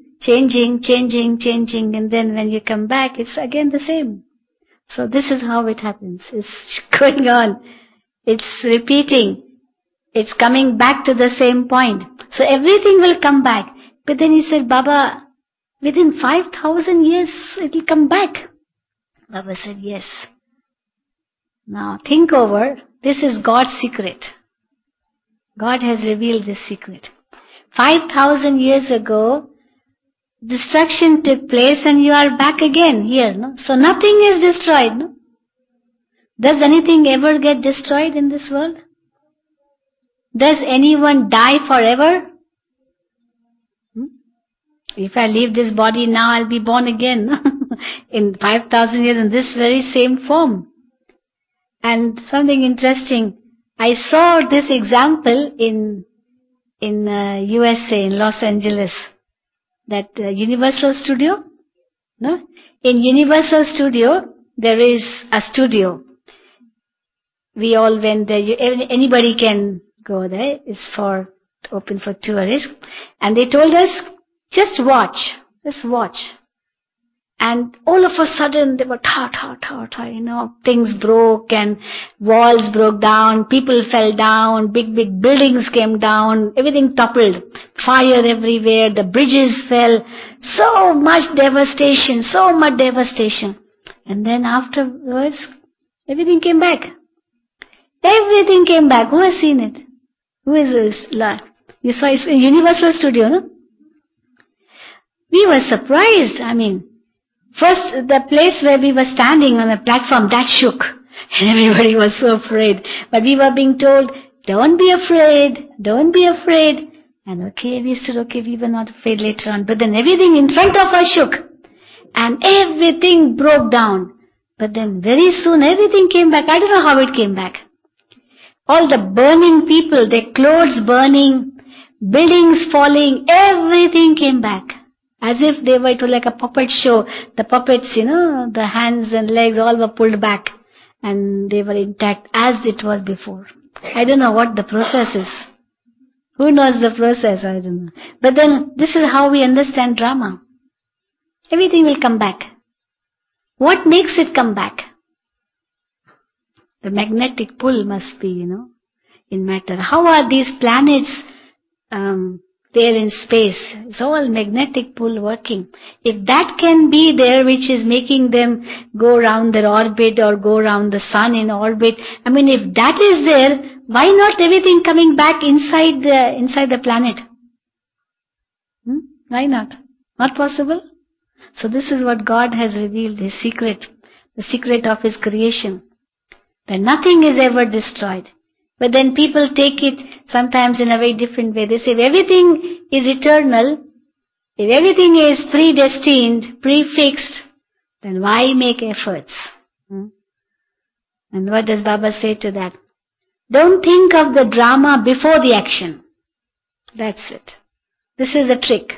[SPEAKER 1] And then when you come back, it's again the same. So this is how it happens. It's going on. It's repeating. It's coming back to the same point. So everything will come back. But then he said, Baba, within 5,000 years it will come back. Baba said, yes. Now think over, this is God's secret. God has revealed this secret. 5,000 years ago, destruction took place and you are back again here. No? So nothing is destroyed. No? Does anything ever get destroyed in this world? Does anyone die forever? If I leave this body now, I'll be born again. In 5,000 years in this very same form. And something interesting, I saw this example in USA, in Los Angeles. That Universal Studio. No? In Universal Studio, there is a studio. We all went there. Anybody can go there. It's open for tourists. And they told us, just watch. And all of a sudden, there were things broke and walls broke down, people fell down, big buildings came down, everything toppled, fire everywhere, the bridges fell, so much devastation. And then afterwards, everything came back. Who has seen it? Who is this? You saw it in Universal Studio, no? We were surprised. First, the place where we were standing on the platform, that shook. And everybody was so afraid. But we were being told, don't be afraid. And we stood we were not afraid later on. But then everything in front of us shook. And everything broke down. But then very soon everything came back. I don't know how it came back. All the burning people, their clothes burning, buildings falling, everything came back. As if they were, it was like a puppet show. The puppets, the hands and legs all were pulled back. And they were intact as it was before. I don't know what the process is. Who knows the process? I don't know. But then, this is how we understand drama. Everything will come back. What makes it come back? The magnetic pull must be, in matter. How are these planets there in space? It's all magnetic pull working. If that can be there, which is making them go around their orbit or go around the sun in orbit, if that is there, why not everything coming back inside the planet? Why not? Not possible? So this is what God has revealed, His secret, the secret of His creation. That nothing is ever destroyed. But then people take it sometimes in a very different way. They say, if everything is eternal, if everything is predestined, prefixed, then why make efforts? And what does Baba say to that? Don't think of the drama before the action. That's it. This is the trick.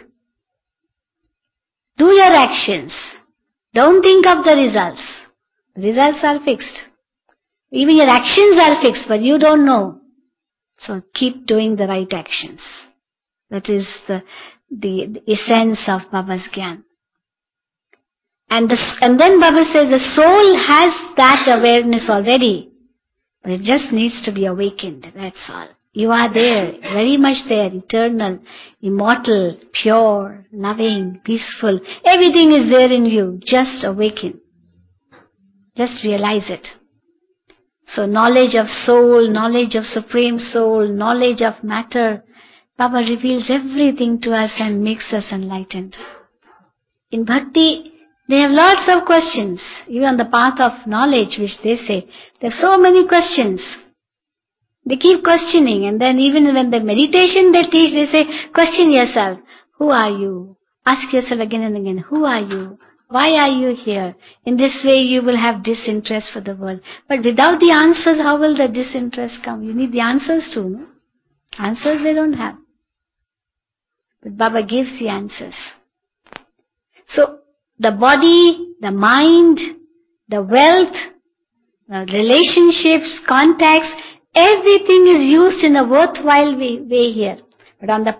[SPEAKER 1] Do your actions. Don't think of the results. The results are fixed. Even your actions are fixed, but you don't know. So keep doing the right actions. That is the essence of Baba's Gyan. And then Baba says the soul has that awareness already, but it just needs to be awakened. That's all. You are there, very much there, eternal, immortal, pure, loving, peaceful. Everything is there in you. Just awaken. Just realize it. So knowledge of soul, knowledge of Supreme Soul, knowledge of matter, Baba reveals everything to us and makes us enlightened. In Bhakti, they have lots of questions. Even on the path of knowledge, which they say, there are so many questions. They keep questioning, and then even when the meditation they teach, they say, question yourself. Who are you? Ask yourself again and again, who are you? Why are you here? In this way you will have disinterest for the world. But without the answers, how will the disinterest come? You need the answers too, no? Answers they don't have. But Baba gives the answers. So, the body, the mind, the wealth, the relationships, contacts, everything is used in a worthwhile way here. But on the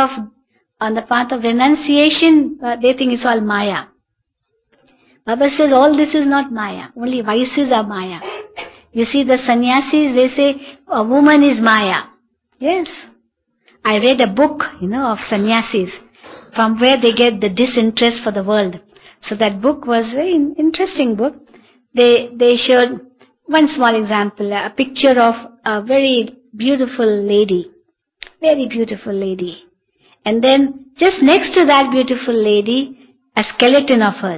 [SPEAKER 1] path of renunciation, they think it's all Maya. Baba says all this is not Maya. Only vices are Maya. You see the sannyasis, they say a woman is Maya. Yes. I read a book, of sannyasis, from where they get the disinterest for the world. So that book was a very interesting book. They showed one small example, a picture of a very beautiful lady. Very beautiful lady. And then just next to that beautiful lady, a skeleton of hers.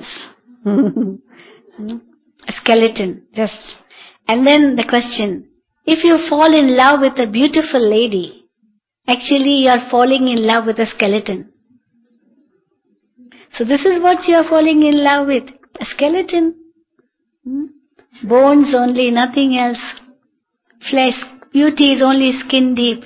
[SPEAKER 1] A skeleton, just. And then the question, if you fall in love with a beautiful lady, actually you are falling in love with a skeleton. So this is what you are falling in love with, a skeleton. Bones only, nothing else. Flesh, beauty is only skin deep.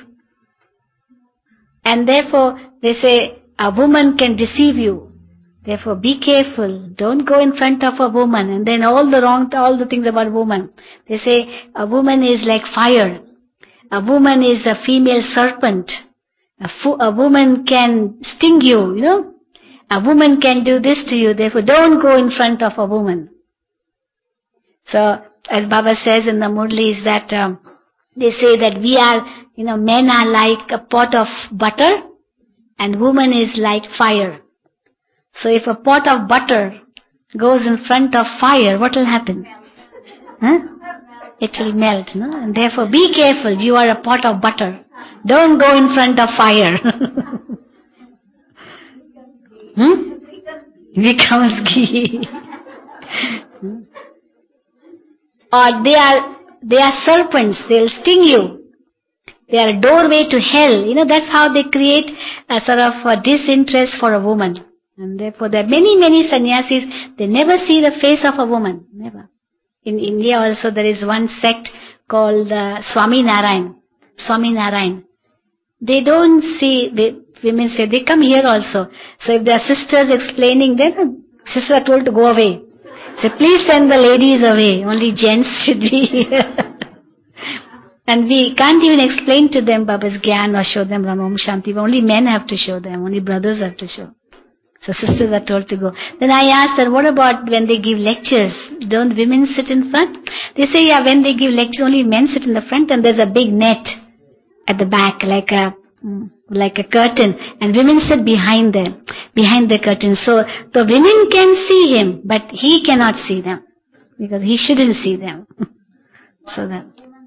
[SPEAKER 1] And therefore, they say, a woman can deceive you. Therefore, be careful. Don't go in front of a woman. And then all the things about woman. They say, a woman is like fire. A woman is a female serpent. A woman can sting you, A woman can do this to you. Therefore, don't go in front of a woman. So, as Baba says in the Murlis that they say that we are, men are like a pot of butter and woman is like fire. So if a pot of butter goes in front of fire, what will happen? It will melt, no? And therefore be careful, you are a pot of butter. Don't go in front of fire. Becomes ghee. Or they are serpents, they'll sting you. They are a doorway to hell. That's how they create a sort of a disinterest for a woman. And therefore there are many, many sannyasis, they never see the face of a woman. Never. In India also there is one sect called Swami Narayan. Swami Narayan. They don't see, women say, they come here also. So if their sisters explaining, then sisters are told to go away. So please send the ladies away. Only gents should be here. And we can't even explain to them Baba's Gyan or show them Ramam Shanti. Only men have to show them. Only brothers have to show. So sisters are told to go. Then I asked her, what about when they give lectures? Don't women sit in front? They say, yeah, when they give lectures, only men sit in the front and there's a big net at the back, like a curtain. And women sit behind the curtain. So the women can see him, but he cannot see them. Because he shouldn't see them. So that.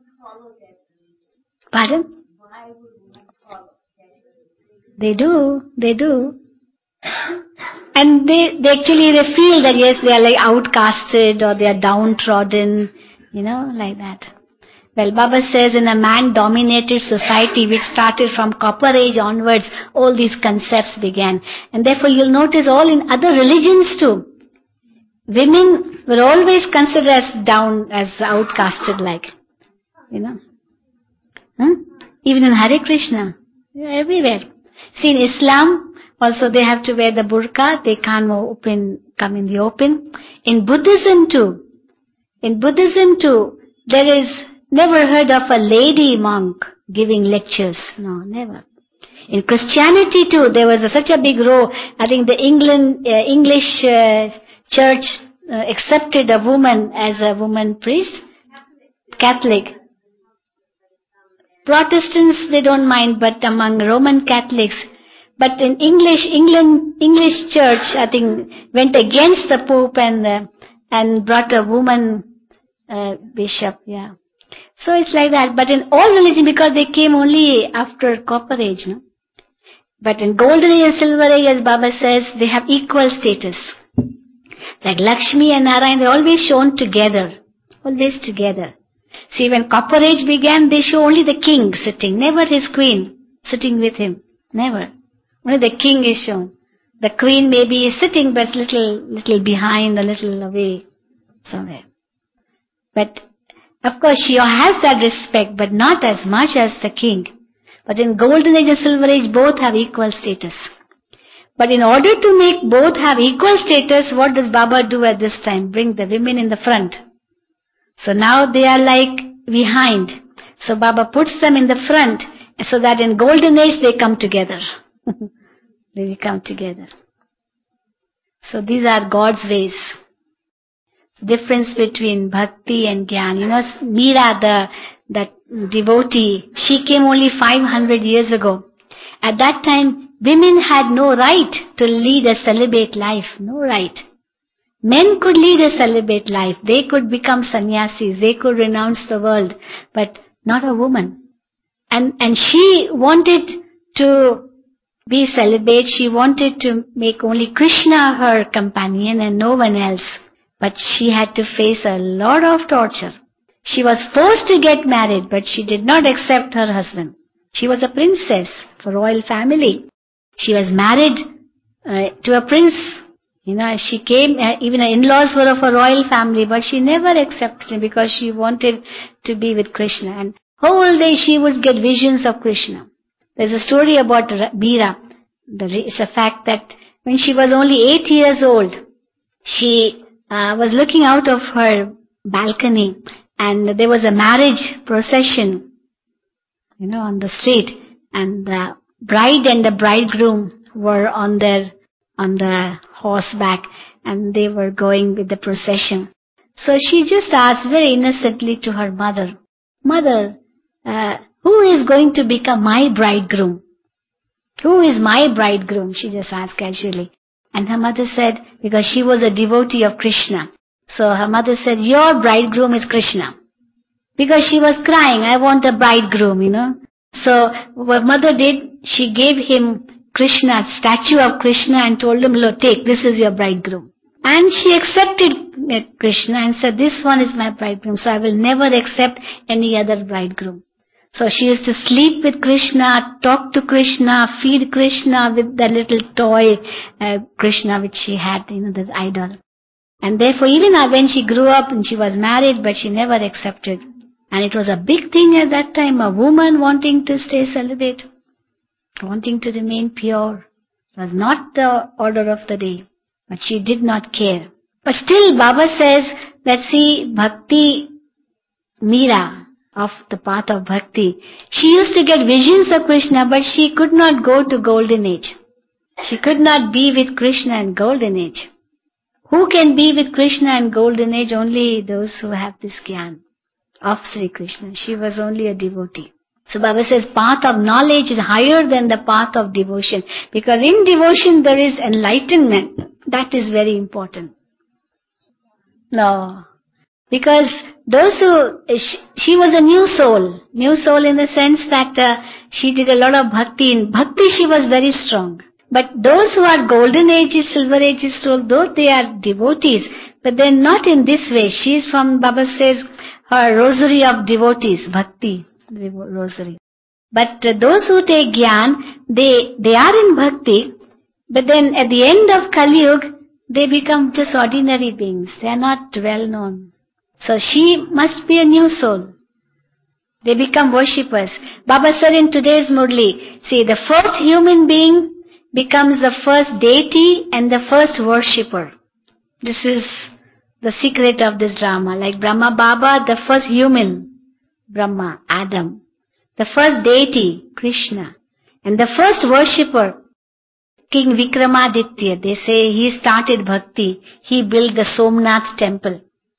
[SPEAKER 1] Pardon? They do. And they actually feel that yes, they are like outcasted or they are downtrodden, like that. Well, Baba says in a man-dominated society which started from Copper Age onwards, all these concepts began. And therefore you'll notice all in other religions too. Women were always considered as down, as outcasted like, Even in Hare Krishna, everywhere. See, in Islam, also they have to wear the burqa, they can't come in the open. In Buddhism too, there is never heard of a lady monk giving lectures. No, never. In Christianity too, there was such a big row. I think the English church accepted a woman as a woman priest. Catholic. Protestants, they don't mind, but among Roman Catholics. But in English church, I think, went against the Pope and brought a woman bishop, yeah. So it's like that. But in all religion, because they came only after Copper Age, no? But in Golden Age and Silver Age, as Baba says, they have equal status. Like Lakshmi and Narayan, they're always shown together. Always together. See, when Copper Age began, they show only the king sitting, never his queen sitting with him. Never. Only the king is shown. The queen maybe is sitting, but little behind, a little away, somewhere. But, of course, she has that respect, but not as much as the king. But in Golden Age and Silver Age, both have equal status. But in order to make both have equal status, what does Baba do at this time? Bring the women in the front. So now they are like behind. So Baba puts them in the front, so that in Golden Age they come together. They come together. So these are God's ways. Difference between bhakti and gyan. Meera, that devotee, she came only 500 years ago. At that time, women had no right to lead a celibate life. No right. Men could lead a celibate life. They could become sannyasis. They could renounce the world. But not a woman. And she wanted to be celibate. She wanted to make only Krishna her companion and no one else. But she had to face a lot of torture. She was forced to get married, but she did not accept her husband. She was a princess of a royal family. She was married to a prince. She came, even her in-laws were of a royal family, but she never accepted him because she wanted to be with Krishna. And whole day she would get visions of Krishna. There's a story about Meera. It's a fact that when she was only 8 years old, she was looking out of her balcony and there was a marriage procession, on the street, and the bride and the bridegroom were on the horseback and they were going with the procession. So she just asked very innocently to her mother, "Mother, who is going to become my bridegroom? Who is my bridegroom?" She just asked casually. And her mother said, because she was a devotee of Krishna, so her mother said, "Your bridegroom is Krishna." Because she was crying, "I want a bridegroom," So what mother did, she gave him Krishna, statue of Krishna, and told him, "Look, take, this is your bridegroom." And she accepted Krishna and said, "This one is my bridegroom, so I will never accept any other bridegroom." So she used to sleep with Krishna, talk to Krishna, feed Krishna with the little toy Krishna which she had, the idol. And therefore even when she grew up and she was married, but she never accepted. And it was a big thing at that time, a woman wanting to stay celibate, wanting to remain pure. It was not the order of the day, but she did not care. But still Baba says that see, Bhakti Meera of the path of Bhakti, she used to get visions of Krishna, but she could not go to golden age. She could not be with Krishna in golden age. Who can be with Krishna in golden age? Only those who have this Gyan of Sri Krishna. She was only a devotee. So Baba says path of knowledge is higher than the path of devotion. Because in devotion there is enlightenment. That is very important. No. Because those who, she was a new soul in the sense that she did a lot of bhakti. In bhakti she was very strong. But those who are golden ages, silver ages soul, though they are devotees, but they're not in this way. She is from, Baba says, her rosary of devotees, bhakti rosary. But those who take Gyan, they are in bhakti, but then at the end of Kali Yuga, they become just ordinary beings. They are not well known. So she must be a new soul. They become worshippers. Baba said in today's Murli, see, the first human being becomes the first deity and the first worshipper. This is the secret of this drama. Like Brahma Baba, the first human, Brahma, Adam. The first deity, Krishna. And the first worshipper, King Vikramaditya. They say he started bhakti. He built the Somnath temple.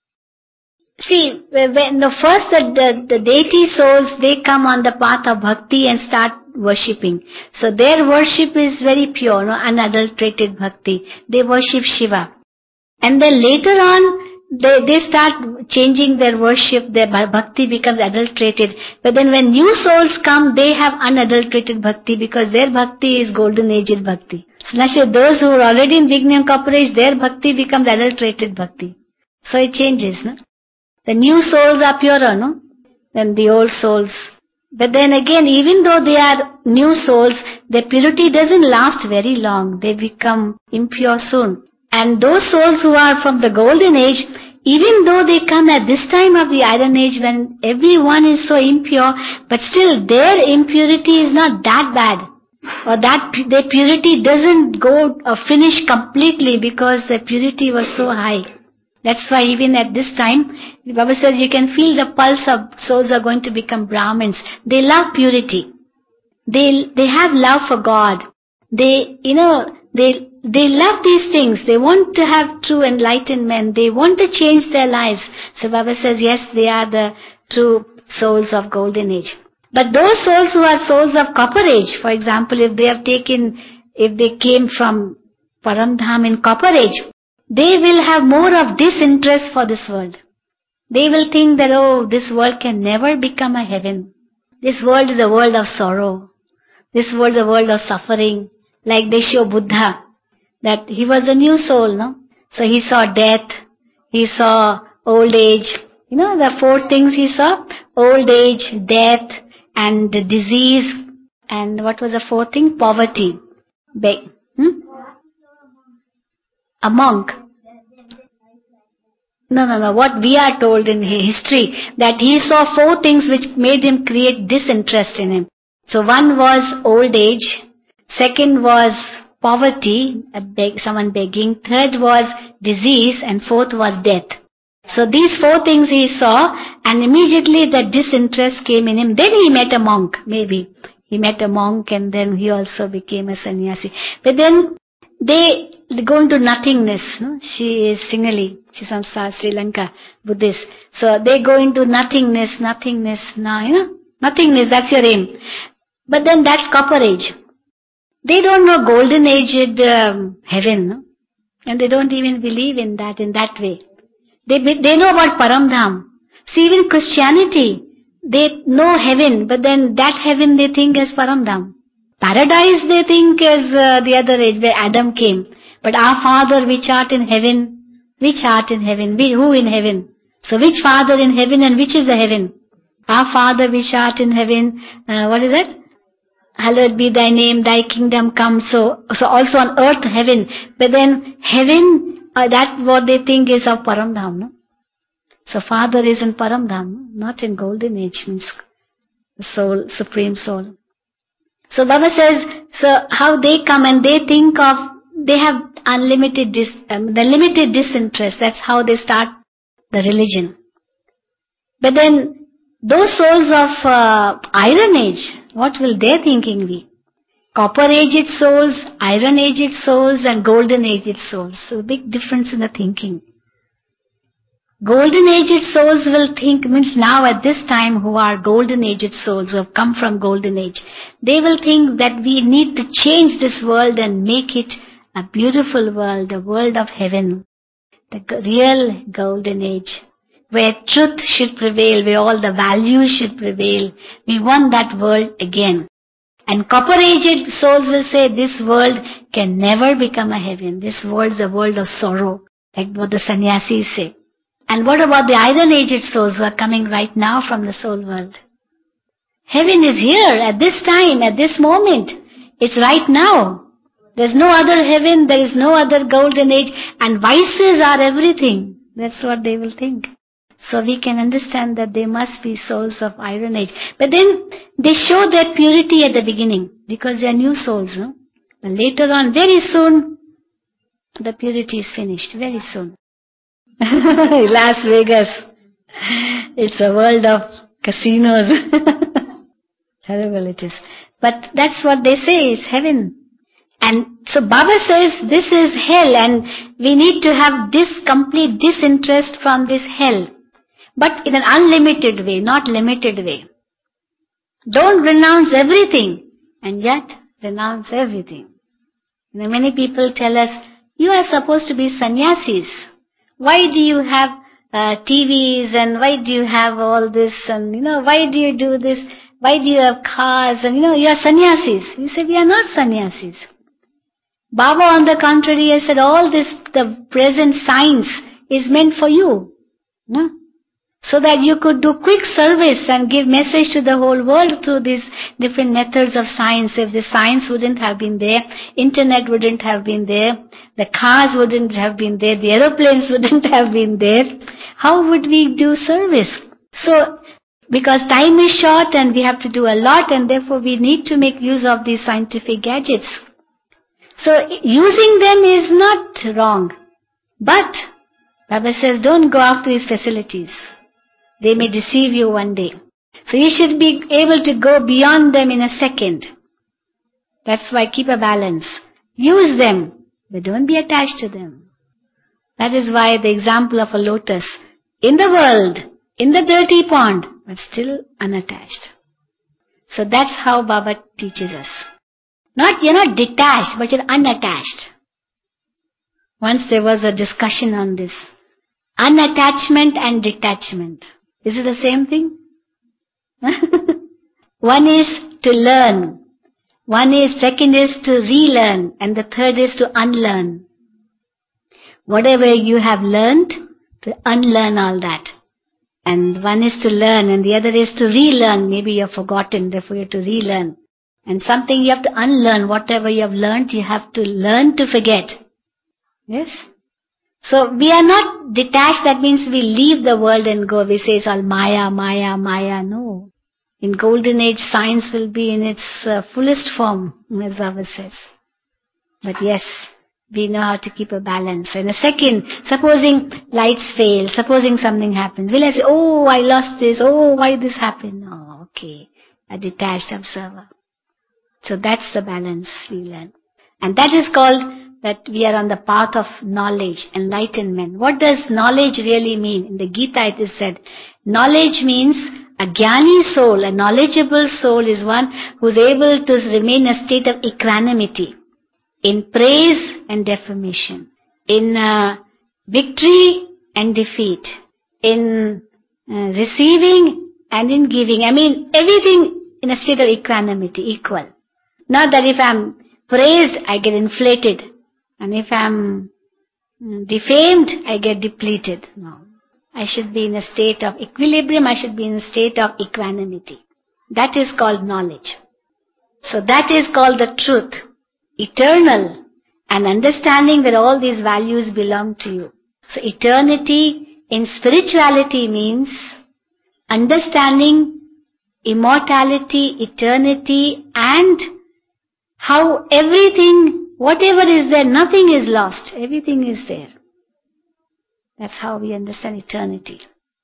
[SPEAKER 1] See, when the deity souls, they come on the path of bhakti and start worshipping. So their worship is very pure, no, unadulterated bhakti. They worship Shiva. And then later on, they start changing their worship, their bhakti becomes adulterated. But then when new souls come, they have unadulterated bhakti because their bhakti is golden aged bhakti. So naturally, those who are already in Vijnana Corporate, their bhakti becomes adulterated bhakti. So it changes, no? The new souls are purer, no? Than the old souls. But then again, even though they are new souls, their purity doesn't last very long. They become impure soon. And those souls who are from the golden age, even though they come at this time of the iron age when everyone is so impure, but still their impurity is not that bad. Or that their purity doesn't go or finish completely because their purity was so high. That's why even at this time, Baba says you can feel the pulse of souls are going to become Brahmins. They love purity. They have love for God. They love these things. They want to have true enlightenment. They want to change their lives. So Baba says, yes, they are the true souls of golden age. But those souls who are souls of copper age, for example, if they came from Paramdham in copper age, they will have more of disinterest for this world. They will think that, oh, this world can never become a heaven. This world is a world of sorrow. This world is a world of suffering. Like they show Buddha, that he was a new soul, no? So he saw death, he saw old age. You know, the four things he saw? Old age, death, and disease, and what was the fourth thing? Poverty. A monk. No. What we are told in history, that he saw four things which made him create disinterest in him. So one was old age, second was poverty, someone begging, third was disease, and fourth was death. So these four things he saw, and immediately the disinterest came in him. Then he met a monk, maybe. He met a monk and then he also became a sannyasi. But then they go into nothingness. No? She is Singali. She's from Sri Lanka, Buddhist. So they go into nothingness. Now, nothingness, that's your aim. But then that's copper age. They don't know golden aged heaven. No? And they don't even believe in that way. They know about Paramdham. See, even Christianity, they know heaven, but then that heaven they think is Paramdham. Paradise they think is the other age where Adam came. But our Father which art in heaven, which art in heaven, who in heaven? So which Father in heaven and which is the heaven? Our Father which art in heaven, what is that? Hallowed be thy name, thy kingdom come. So also on earth heaven. But then heaven, that's what they think is of Paramdham, no? So Father is in Paramdham, not in Golden Age, means the soul, Supreme Soul. So Baba says, so how they come and they think of, they have unlimited, the limited disinterest. That's how they start the religion. But then, those souls of Iron Age, what will their thinking be? Copper-aged souls, Iron-aged souls, and Golden-aged souls. So, big difference in the thinking. Golden-aged souls will think, means now at this time who are golden-aged souls, who have come from Golden Age, they will think that we need to change this world and make it a beautiful world, a world of heaven. The real Golden Age, where truth should prevail, where all the values should prevail. We want that world again. And copper-aged souls will say, this world can never become a heaven. This world is a world of sorrow, like what the sannyasis say. And what about the Iron-aged souls who are coming right now from the soul world? Heaven is here, at this time, at this moment. It's right now. There's no other heaven, there is no other Golden Age, and vices are everything. That's what they will think. So we can understand that they must be souls of Iron Age. But then they show their purity at the beginning because they are new souls. No? But later on, very soon, the purity is finished. Very soon. Las Vegas. It's a world of casinos. Terrible it is. But that's what they say is heaven. And so Baba says this is hell and we need to have this complete disinterest from this hell. But in an unlimited way, not limited way. Don't renounce everything and yet renounce everything. You know, many people tell us, you are supposed to be sannyasis. Why do you have TVs and why do you have all this and why do you do this? Why do you have cars and you are sannyasis? You say, we are not sannyasis. Baba on the contrary has said all this, the present science is meant for you. No? So that you could do quick service and give message to the whole world through these different methods of science. If the science wouldn't have been there, internet wouldn't have been there, the cars wouldn't have been there, the aeroplanes wouldn't have been there, how would we do service? So, because time is short and we have to do a lot and therefore we need to make use of these scientific gadgets. So, using them is not wrong. But, Baba says, don't go after these facilities. They may deceive you one day. So you should be able to go beyond them in a second. That's why keep a balance. Use them, but don't be attached to them. That is why the example of a lotus in the world, in the dirty pond, but still unattached. So that's how Baba teaches us. You're not detached, but you're unattached. Once there was a discussion on this. Unattachment and detachment. Is it the same thing? One is to learn. Second is to relearn. And the third is to unlearn. Whatever you have learned, to unlearn all that. And one is to learn and the other is to relearn. Maybe you have forgotten, therefore you have to relearn. And something you have to unlearn. Whatever you have learned, you have to learn to forget. Yes? So we are not detached, that means we leave the world and go. We say it's all Maya, Maya, Maya. No. In Golden Age, science will be in its fullest form, as Baba says. But yes, we know how to keep a balance. In a second, supposing lights fail, supposing something happens, will I say, oh, I lost this, oh, why this happened? Oh, okay. A detached observer. So that's the balance we learn. And that is called that we are on the path of knowledge, enlightenment. What does knowledge really mean? In the Gita it is said, knowledge means a jnani soul, a knowledgeable soul is one who is able to remain in a state of equanimity, in praise and defamation, in victory and defeat, in receiving and in giving. I mean, everything in a state of equanimity, equal. Not that if I'm praised, I get inflated. And if I'm defamed, I get depleted. No. I should be in a state of equilibrium. I should be in a state of equanimity. That is called knowledge. So that is called the truth. Eternal. And understanding that all these values belong to you. So eternity in spirituality means understanding immortality, eternity, and how everything, whatever is there, nothing is lost. Everything is there. That's how we understand eternity.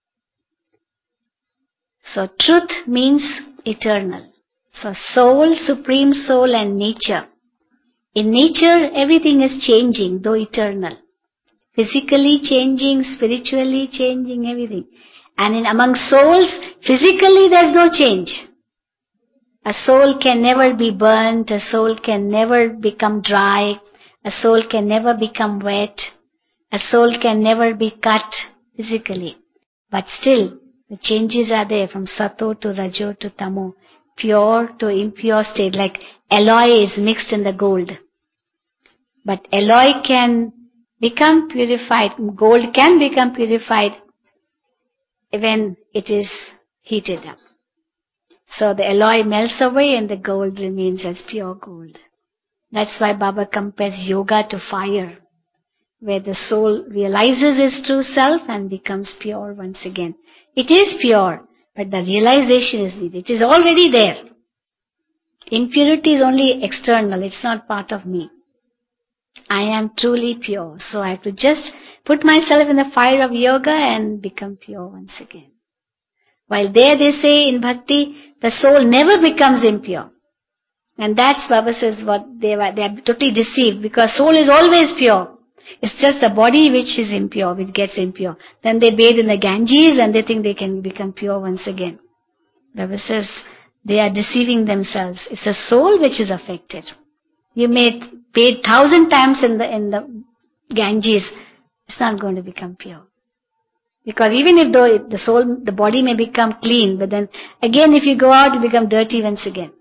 [SPEAKER 1] So truth means eternal. So soul, supreme soul, and nature. In nature, everything is changing, though eternal. Physically changing, spiritually changing, everything. And in among souls, physically there's no change. A soul can never be burnt, a soul can never become dry, a soul can never become wet, a soul can never be cut physically. But still, the changes are there from sato to rajo to tamo, pure to impure state, like alloy is mixed in the gold. But alloy can become purified, gold can become purified when it is heated up. So the alloy melts away and the gold remains as pure gold. That's why Baba compares yoga to fire, where the soul realizes its true self and becomes pure once again. It is pure, but the realization is needed. It is already there. Impurity is only external, it's not part of me. I am truly pure, so I have to just put myself in the fire of yoga and become pure once again. While there they say in bhakti, the soul never becomes impure. And that's Baba says what they are totally deceived, because soul is always pure. It's just the body which is impure, which gets impure. Then they bathe in the Ganges and they think they can become pure once again. Baba says they are deceiving themselves. It's the soul which is affected. You may bathe 1,000 times in the Ganges, it's not going to become pure. Because even if the soul, the body may become clean, but then again if you go out, you become dirty once again.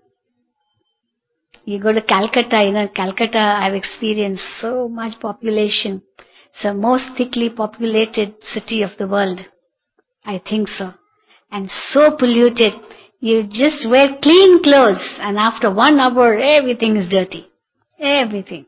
[SPEAKER 1] You go to Calcutta, Calcutta I've experienced so much population. It's the most thickly populated city of the world. I think so. And so polluted. You just wear clean clothes and after 1 hour everything is dirty. Everything.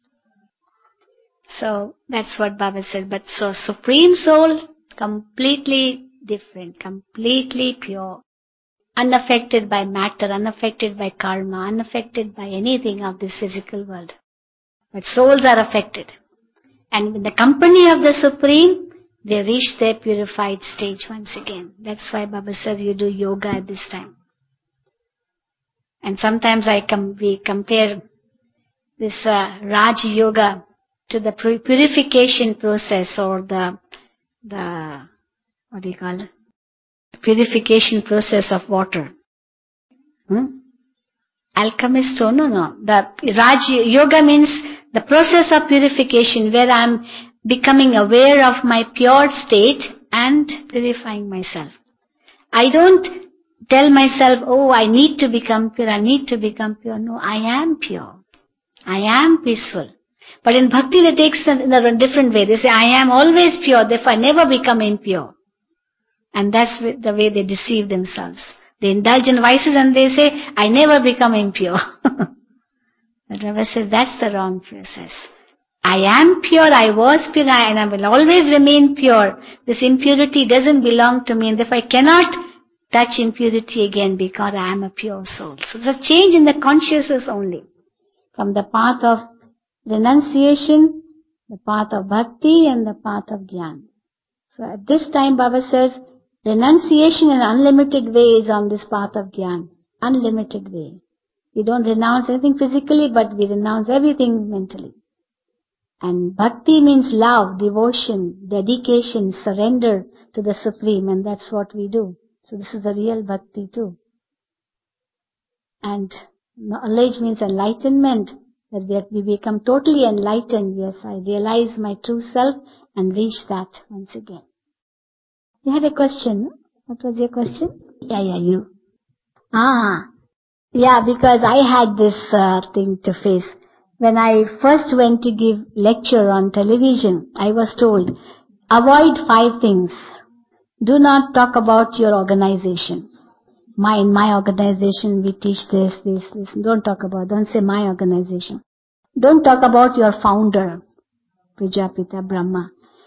[SPEAKER 1] So that's what Baba said. But so Supreme Soul, completely different, completely pure. Unaffected by matter, unaffected by karma, unaffected by anything of this physical world. But souls are affected. And in the company of the Supreme, they reach their purified stage once again. That's why Baba says you do yoga at this time. And sometimes we compare this Raj Yoga to the purification process, or the what do you call it? Purification process of water. Alchemist, no. The Raj Yoga means the process of purification, where I am becoming aware of my pure state and purifying myself. I don't tell myself, oh, I need to become pure, I need to become pure. No, I am pure. I am peaceful. But in bhakti they take it in a different way. They say, I am always pure, therefore I never become impure. And that's the way they deceive themselves. They indulge in vices and they say, I never become impure. But Baba says, that's the wrong process. I am pure, I was pure, and I will always remain pure. This impurity doesn't belong to me, and therefore I cannot touch impurity again because I am a pure soul. So there's a change in the consciousness only. From the path of renunciation, the path of bhakti, and the path of jnana. So at this time Baba says, renunciation in unlimited way is on this path of jnana. Unlimited way. We don't renounce anything physically, but we renounce everything mentally. And bhakti means love, devotion, dedication, surrender to the Supreme, and that's what we do. So this is the real bhakti too. And knowledge means enlightenment, that we become totally enlightened. Yes, I realize my true self and reach that once again. You had a question? What was your question? Yeah, you. Yeah, because I had this thing to face. When I first went to give lecture on television, I was told, avoid 5 things. Do not talk about your organization. In my organization we teach this. Don't say my organization. Don't talk about your founder, Prajapita Brahma.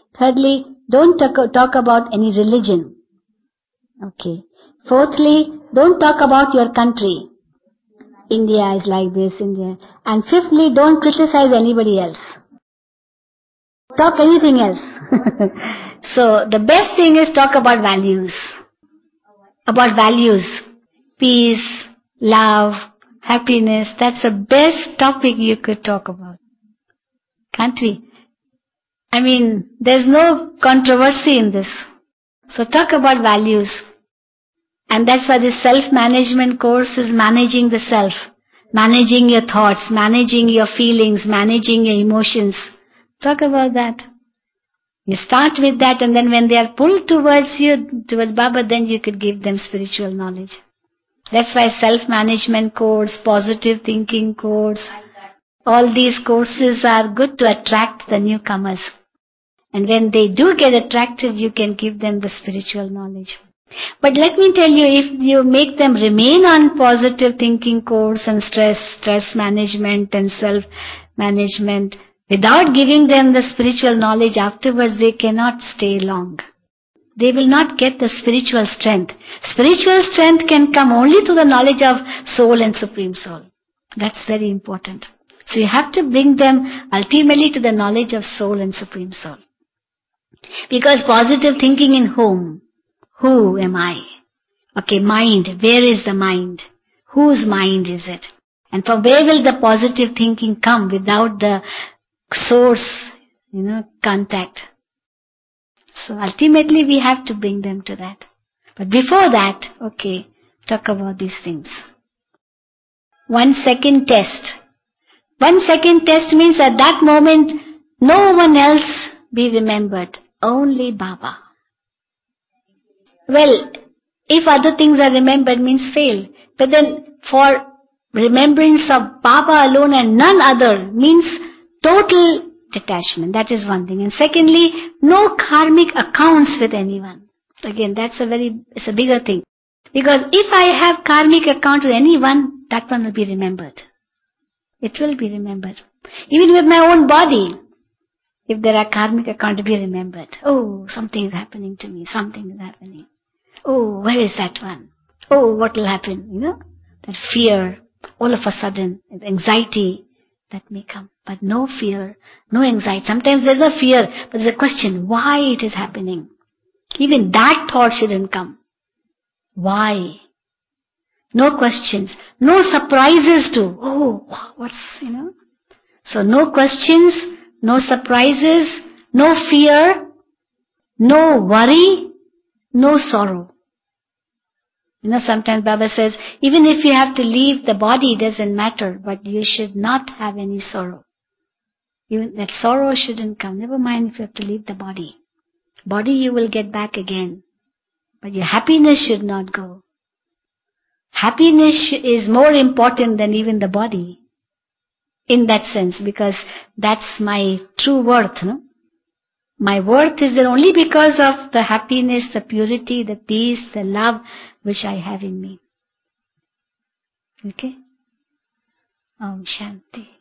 [SPEAKER 1] Thirdly, don't talk about any religion. Okay. Fourthly, don't talk about your country. India is like this, India. And fifthly, don't criticize anybody else. Talk anything else. So the best thing is talk about values. About values. Peace, love, happiness. That's the best topic you could talk about. Can't we? I mean, there's no controversy in this. So talk about values. And that's why this self-management course is managing the self. Managing your thoughts, managing your feelings, managing your emotions. Talk about that. You start with that, and then when they are pulled towards you, towards Baba, then you could give them spiritual knowledge. That's why self-management course, positive thinking course, all these courses are good to attract the newcomers. And when they do get attracted, you can give them the spiritual knowledge. But let me tell you, if you make them remain on positive thinking course and stress management and self-management, without giving them the spiritual knowledge afterwards, they cannot stay long. They will not get the spiritual strength. Spiritual strength can come only through the knowledge of soul and Supreme Soul. That's very important. So you have to bring them ultimately to the knowledge of soul and Supreme Soul. Because positive thinking in whom? Who am I? Okay, mind. Where is the mind? Whose mind is it? And from where will the positive thinking come without the source, contact? So ultimately we have to bring them to that. But before that, okay, talk about these things. 1 second test. 1 second test means at that moment, no one else be remembered. Only Baba. Well, if other things are remembered means fail. But then for remembrance of Baba alone and none other means total detachment. That is one thing. And secondly, no karmic accounts with anyone. Again, it's a bigger thing. Because if I have karmic account with anyone, that one will be remembered. It will be remembered. Even with my own body, if there are karmic account to be remembered. Oh, something is happening to me. Something is happening. Oh, where is that one? Oh, what will happen? That fear, all of a sudden, anxiety that may come. But no fear, no anxiety. Sometimes there's a fear, but there's a question, why it is happening? Even that thought shouldn't come. Why? No questions. No surprises too. Oh, So no questions, no surprises, no fear, no worry, no sorrow. Sometimes Baba says, even if you have to leave the body, it doesn't matter, but you should not have any sorrow. Even that sorrow shouldn't come. Never mind if you have to leave the body. Body you will get back again. But your happiness should not go. Happiness is more important than even the body. In that sense, because that's my true worth, no? My worth is there only because of the happiness, the purity, the peace, the love which I have in me. Okay? Om Shanti.